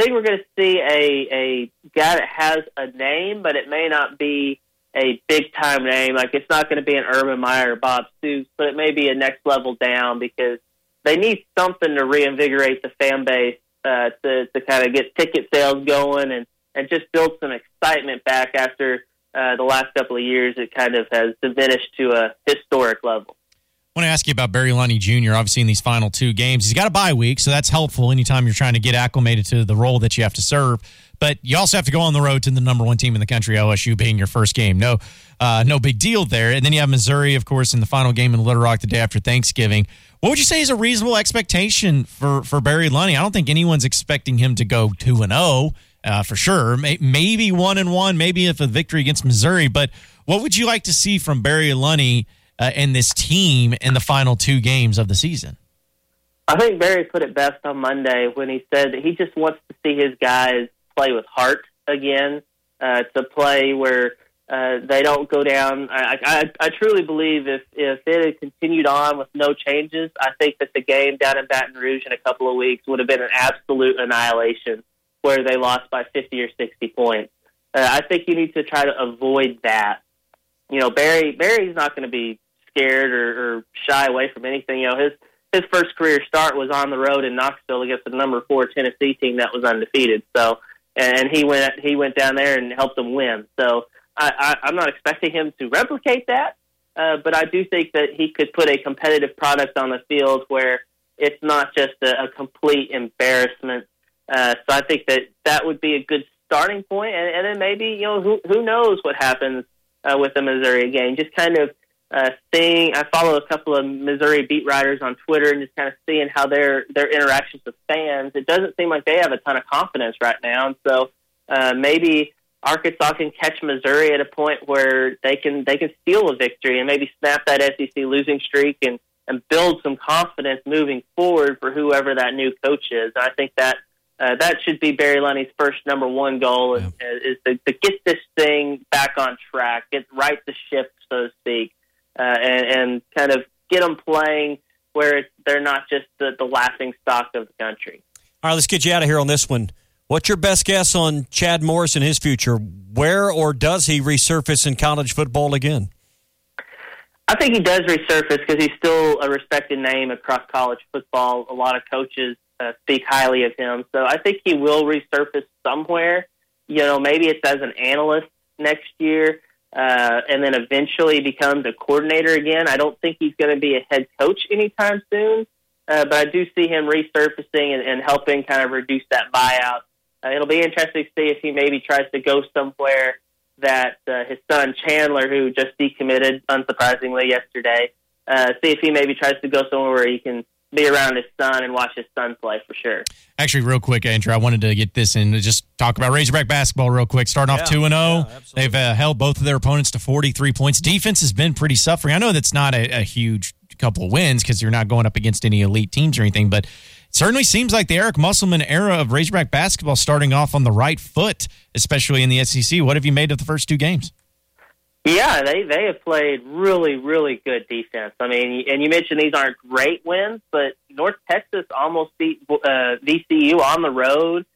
a guy that has a name, but it may not be a big time name. Like it's not going to be an Urban Meyer or Bob Stoops, but it may be a next level down because they need something to reinvigorate the fan base to kind of get ticket sales going and just build some excitement back after the last couple of years. It kind of has diminished to a historic level. I want to ask you about Barry Lunny Jr., obviously in these final 2 games. He's got a bye week, so that's helpful anytime you're trying to get acclimated to the role that you have to serve. But you also have to go on the road to the number 1 team in the country, OSU, being your first game. No big deal there. And then you have Missouri, of course, in the final game in Little Rock the day after Thanksgiving. What would you say is a reasonable expectation for Barry Lunny? I don't think anyone's expecting him to go 2-0 for sure. Maybe 1-1, maybe if a victory against Missouri. But what would you like to see from Barry Lunny and this team in the final 2 games of the season? I think Barry put it best on Monday when he said that he just wants to see his guys play with heart again, to play where they don't go down. I truly believe if it had continued on with no changes, I think that the game down in Baton Rouge in a couple of weeks would have been an absolute annihilation where they lost by 50 or 60 points. I think you need to try to avoid that. Barry's not going to be scared or shy away from anything. His first career start was on the road in Knoxville against the number 4 Tennessee team that was undefeated. So, and he went down there and helped them win. So I'm not expecting him to replicate that, but I do think that he could put a competitive product on the field where it's not just a complete embarrassment. So I think that would be a good starting point, and then maybe who knows what happens with the Missouri game. Just kind of seeing, I follow a couple of Missouri beat writers on Twitter and just kind of seeing how their interactions with fans. It doesn't seem like they have a ton of confidence right now, and so maybe Arkansas can catch Missouri at a point where they can steal a victory and maybe snap that SEC losing streak and build some confidence moving forward for whoever that new coach is. I think that should be Barry Lunny's first number 1 goal is to get this thing back on track, right the ship, so to speak, and kind of get them playing where they're not just the laughing stock of the country. All right, let's get you out of here on this one. What's your best guess on Chad Morris and his future? Where or does he resurface in college football again? I think he does resurface because he's still a respected name across college football. A lot of coaches speak highly of him. So I think he will resurface somewhere. Maybe it's as an analyst next year, and then eventually becomes a coordinator again. I don't think he's going to be a head coach anytime soon, but I do see him resurfacing and helping kind of reduce that buyout. It'll be interesting to see if he maybe tries to go somewhere that his son Chandler, who just decommitted unsurprisingly yesterday, see if he maybe tries to go somewhere where he can be around his son and watch his son play for sure. Actually, real quick, Andrew, I wanted to get this in to just talk about Razorback basketball real quick. Starting off 2-0. They've held both of their opponents to 43 points. Defense has been pretty suffering. I know that's not a huge couple of wins because you're not going up against any elite teams or anything, but it certainly seems like the Eric Musselman era of Razorback basketball starting off on the right foot, especially in the SEC. What have you made of the first two games? Yeah, they have played really, really good defense. I mean, and you mentioned these aren't great wins, but North Texas almost beat VCU on the road.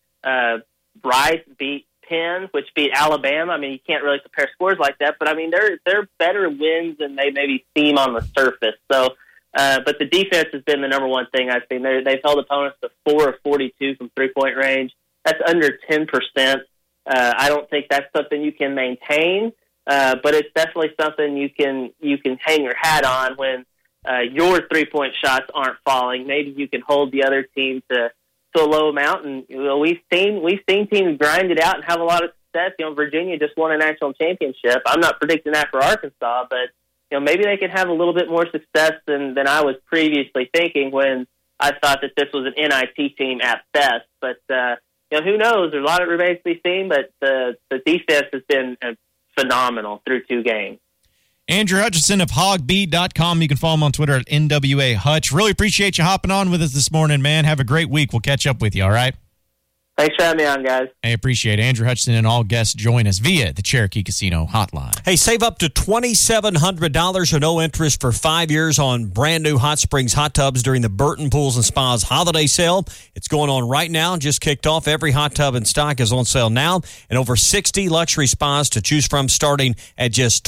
Rice beat Penn, which beat Alabama. I mean, you can't really compare scores like that, but I mean, they're better wins than they maybe seem on the surface. So, but the defense has been the number one thing I've seen. They've held opponents to 4 of 42 from 3-point range. That's under 10%. I don't think that's something you can maintain. But it's definitely something you can hang your hat on when your 3-point shots aren't falling. Maybe you can hold the other team to a low amount. And we've seen teams grind it out and have a lot of success. Virginia just won a national championship. I'm not predicting that for Arkansas, but maybe they can have a little bit more success than I was previously thinking when I thought that this was an NIT team at best. But who knows? There's a lot of remains to be seen, but the defense has been phenomenal through 2 games. Andrew Hutchinson of hogbeat.com. You can follow him on Twitter at NWA Hutch. Really appreciate you hopping on with us this morning, man. Have a great week. We'll catch up with you, all right? Thanks for having me on, guys. I appreciate it. Andrew Hutchinson and all guests join us via the Cherokee Casino hotline. Hey, save up to $2,700 or no interest for 5 years on brand new Hot Springs hot tubs during the Burton Pools and Spas holiday sale. It's going on right now. Just kicked off. Every hot tub in stock is on sale now, and over 60 luxury spas to choose from starting at just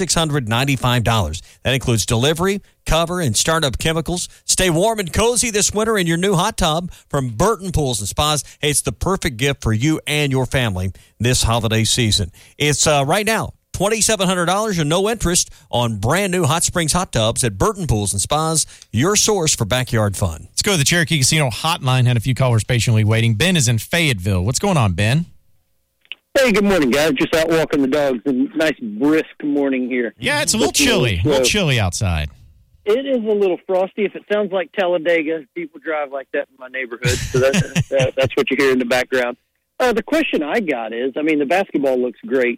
$2,695. That includes delivery, cover, and startup chemicals. Stay warm and cozy this winter in your new hot tub from Burton Pools and Spas. Hey, it's the perfect gift for you and your family this holiday season. It's right now, $2,700 and no interest on brand new Hot Springs hot tubs at Burton Pools and Spas, your source for backyard fun. Let's go to the Cherokee Casino hotline. Had a few callers patiently waiting. Ben is in Fayetteville. What's going on, Ben? Hey, good morning, guys. Just out walking the dogs. A nice brisk morning here. Yeah, it's a little chilly. A little chilly outside. It is a little frosty. If it sounds like Talladega, people drive like that in my neighborhood, so that's what you hear in the background. The question I got is, I mean, the basketball looks great.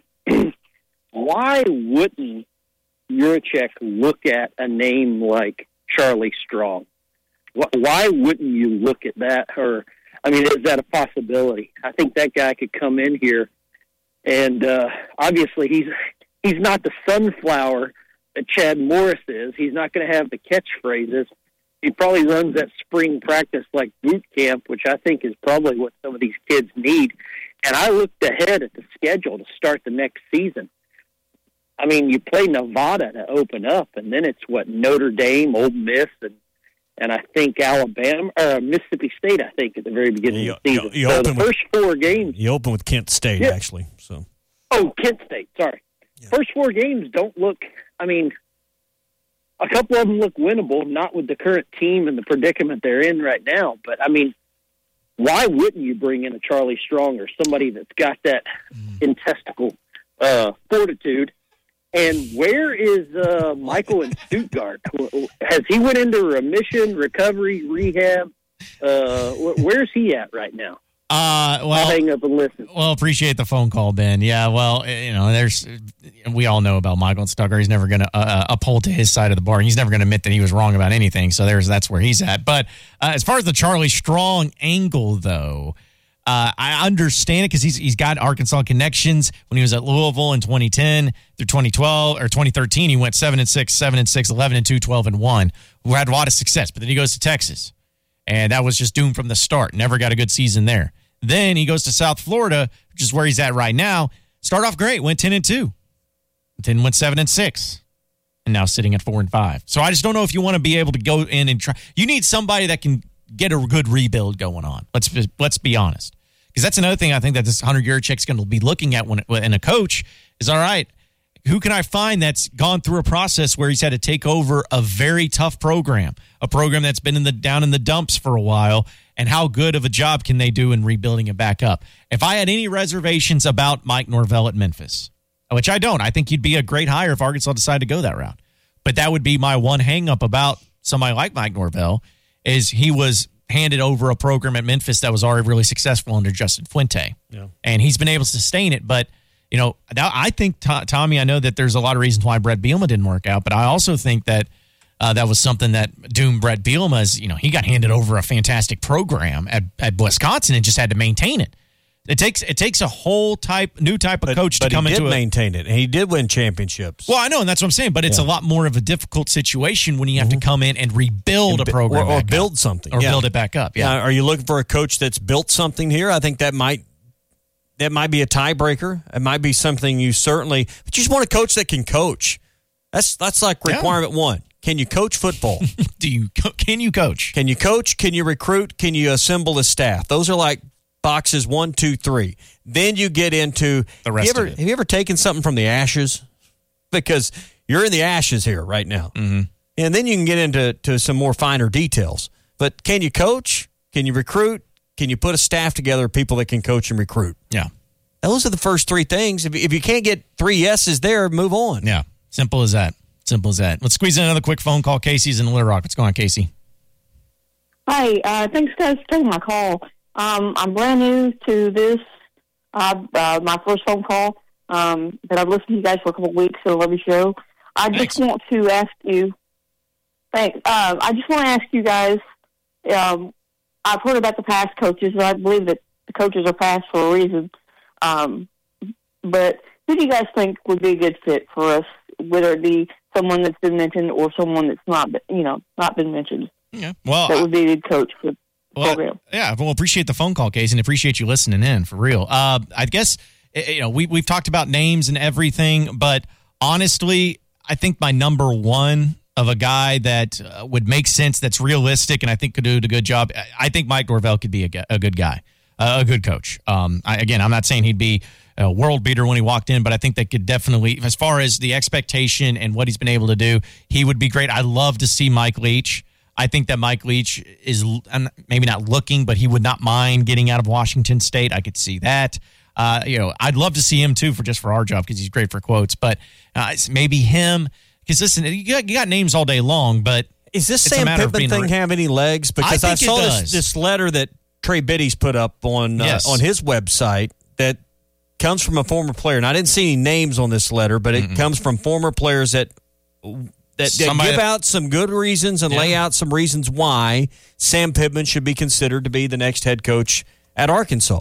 Why wouldn't Juracek look at a name like Charlie Strong? Why wouldn't you look at that? Or, I mean, is that a possibility? I think that guy could come in here, and obviously he's not the sunflower that Chad Morris is. He's not going to have the catchphrases. He probably runs that spring practice like boot camp, which I think is probably what some of these kids need. And I looked ahead at the schedule to start the next season. I mean, you play Nevada to open up, and then it's Notre Dame, Ole Miss, and I think Alabama or Mississippi State. I think at the very beginning of the season. So the first 4 games. You open with Kent State, actually. So. Oh, Kent State. Sorry. Yeah. First 4 games don't look. I mean, a couple of them look winnable, not with the current team and the predicament they're in right now. But, I mean, why wouldn't you bring in a Charlie Strong or somebody that's got that intestinal fortitude? And where is Michael in Stuttgart? Has he went into remission, recovery, rehab? Where's he at right now? Well, I'll hang up and listen. Well, appreciate the phone call, Ben. Yeah, well, we all know about Michael Stuttgart. He's never going to uphold to his side of the bargain. He's never going to admit that he was wrong about anything. So that's where he's at. But as far as the Charlie Strong angle, though, I understand it because he's got Arkansas connections. When he was at Louisville in 2010 through 2012 or 2013, he went 7-6, 7-6, 11-2, 12-1. Who had a lot of success, but then he goes to Texas. And that was just doomed from the start. Never got a good season there. Then he goes to South Florida, which is where he's at right now. Start off great, went 10-2. Then went 7-6. And now sitting at 4-5. So I just don't know if you want to be able to go in and try. You need somebody that can get a good rebuild going on. Let's be honest. Because that's another thing I think that this Hunter Juracek's going to be looking at when a coach is, all right, who can I find that's gone through a process where he's had to take over a very tough program, a program that's been down in the dumps for a while, and how good of a job can they do in rebuilding it back up? If I had any reservations about Mike Norvell at Memphis, which I don't. I think he'd be a great hire if Arkansas decided to go that route. But that would be my one hang-up about somebody like Mike Norvell, is he was handed over a program at Memphis that was already really successful under Justin Fuente. Yeah. And he's been able to sustain it. But, I think, Tommy, I know that there's a lot of reasons why Brett Bielema didn't work out, but I also think that that was something that doomed Brett Bielema. As, he got handed over a fantastic program at Wisconsin and just had to maintain it. It takes a whole new type of coach to come into it. But he did maintain it, and he did win championships. Well, I know, and that's what I'm saying, but it's a lot more of a difficult situation when you have to come in and rebuild a program or build something. Or build it back up. Yeah. Are you looking for a coach that's built something here? I think that might be a tiebreaker. It might be something you certainly – but you just want a coach that can coach. That's like requirement one. Can you coach football? Can you coach? Can you coach? Can you recruit? Can you assemble a staff? Those are like boxes 1, 2, 3. Then you get into the rest of it. Have you ever taken something from the ashes? Because you're in the ashes here right now. Mm-hmm. And then you can get into some more finer details. But can you coach? Can you recruit? Can you put a staff together of people that can coach and recruit? Yeah. Those are the first three things. If you can't get 3 yeses there, move on. Yeah. Simple as that. Let's squeeze in another quick phone call. Casey's in Little Rock. What's going on, Casey? Hi. Thanks, guys, for taking my call. I'm brand new to this, my first phone call, but I've listened to you guys for a couple of weeks, so I love your show. I just want to ask you, I just want to ask you guys, I've heard about the past coaches, and I believe that the coaches are past for a reason, but who do you guys think would be a good fit for us, whether it be someone that's been mentioned or someone that's not been mentioned? Yeah, well, that would be a good coach for program. Yeah, well, appreciate the phone call, Casey, and appreciate you listening in, for real. I guess, we've talked about names and everything, but honestly, I think my number one of a guy that would make sense, that's realistic, and I think could do a good job, I think Mike Norvell could be a good guy, a good coach. I'm not saying he'd be a world beater when he walked in, but I think that could definitely, as far as the expectation and what he's been able to do, he would be great. I love to see Mike Leach. I think that Mike Leach is maybe not looking, but he would not mind getting out of Washington State. I could see that. I'd love to see him too for our job, because he's great for quotes. But maybe him, because listen, you got names all day long. But is this Sam Pittman thing have any legs? Because I saw this letter that Trey Biddy's put up on his website that comes from a former player, and I didn't see any names on this letter, but it comes from former players that give out some good reasons and lay out some reasons why Sam Pittman should be considered to be the next head coach at Arkansas.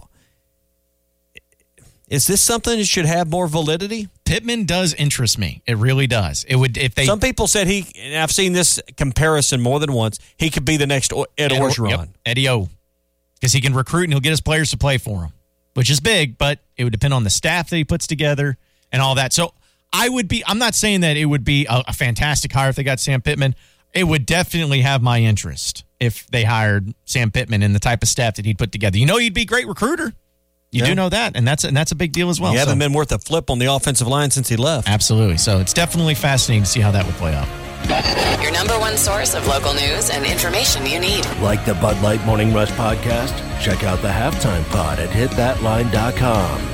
Is this something that should have more validity? Pittman does interest me. It really does. It would if they. Some people said and I've seen this comparison more than once, he could be the next Ed Orgeron. Yep, Eddie O. Because he can recruit and he'll get his players to play for him, which is big, but it would depend on the staff that he puts together and all that. So I'm not saying that it would be a fantastic hire if they got Sam Pittman. It would definitely have my interest if they hired Sam Pittman and the type of staff that he'd put together. He'd be a great recruiter. You do know that, and that's a big deal as well. He hasn't been worth a flip on the offensive line since he left. Absolutely. So it's definitely fascinating to see how that would play out. Your number one source of local news and information you need. Like the Bud Light Morning Rush podcast? Check out the Halftime Pod at hitthatline.com.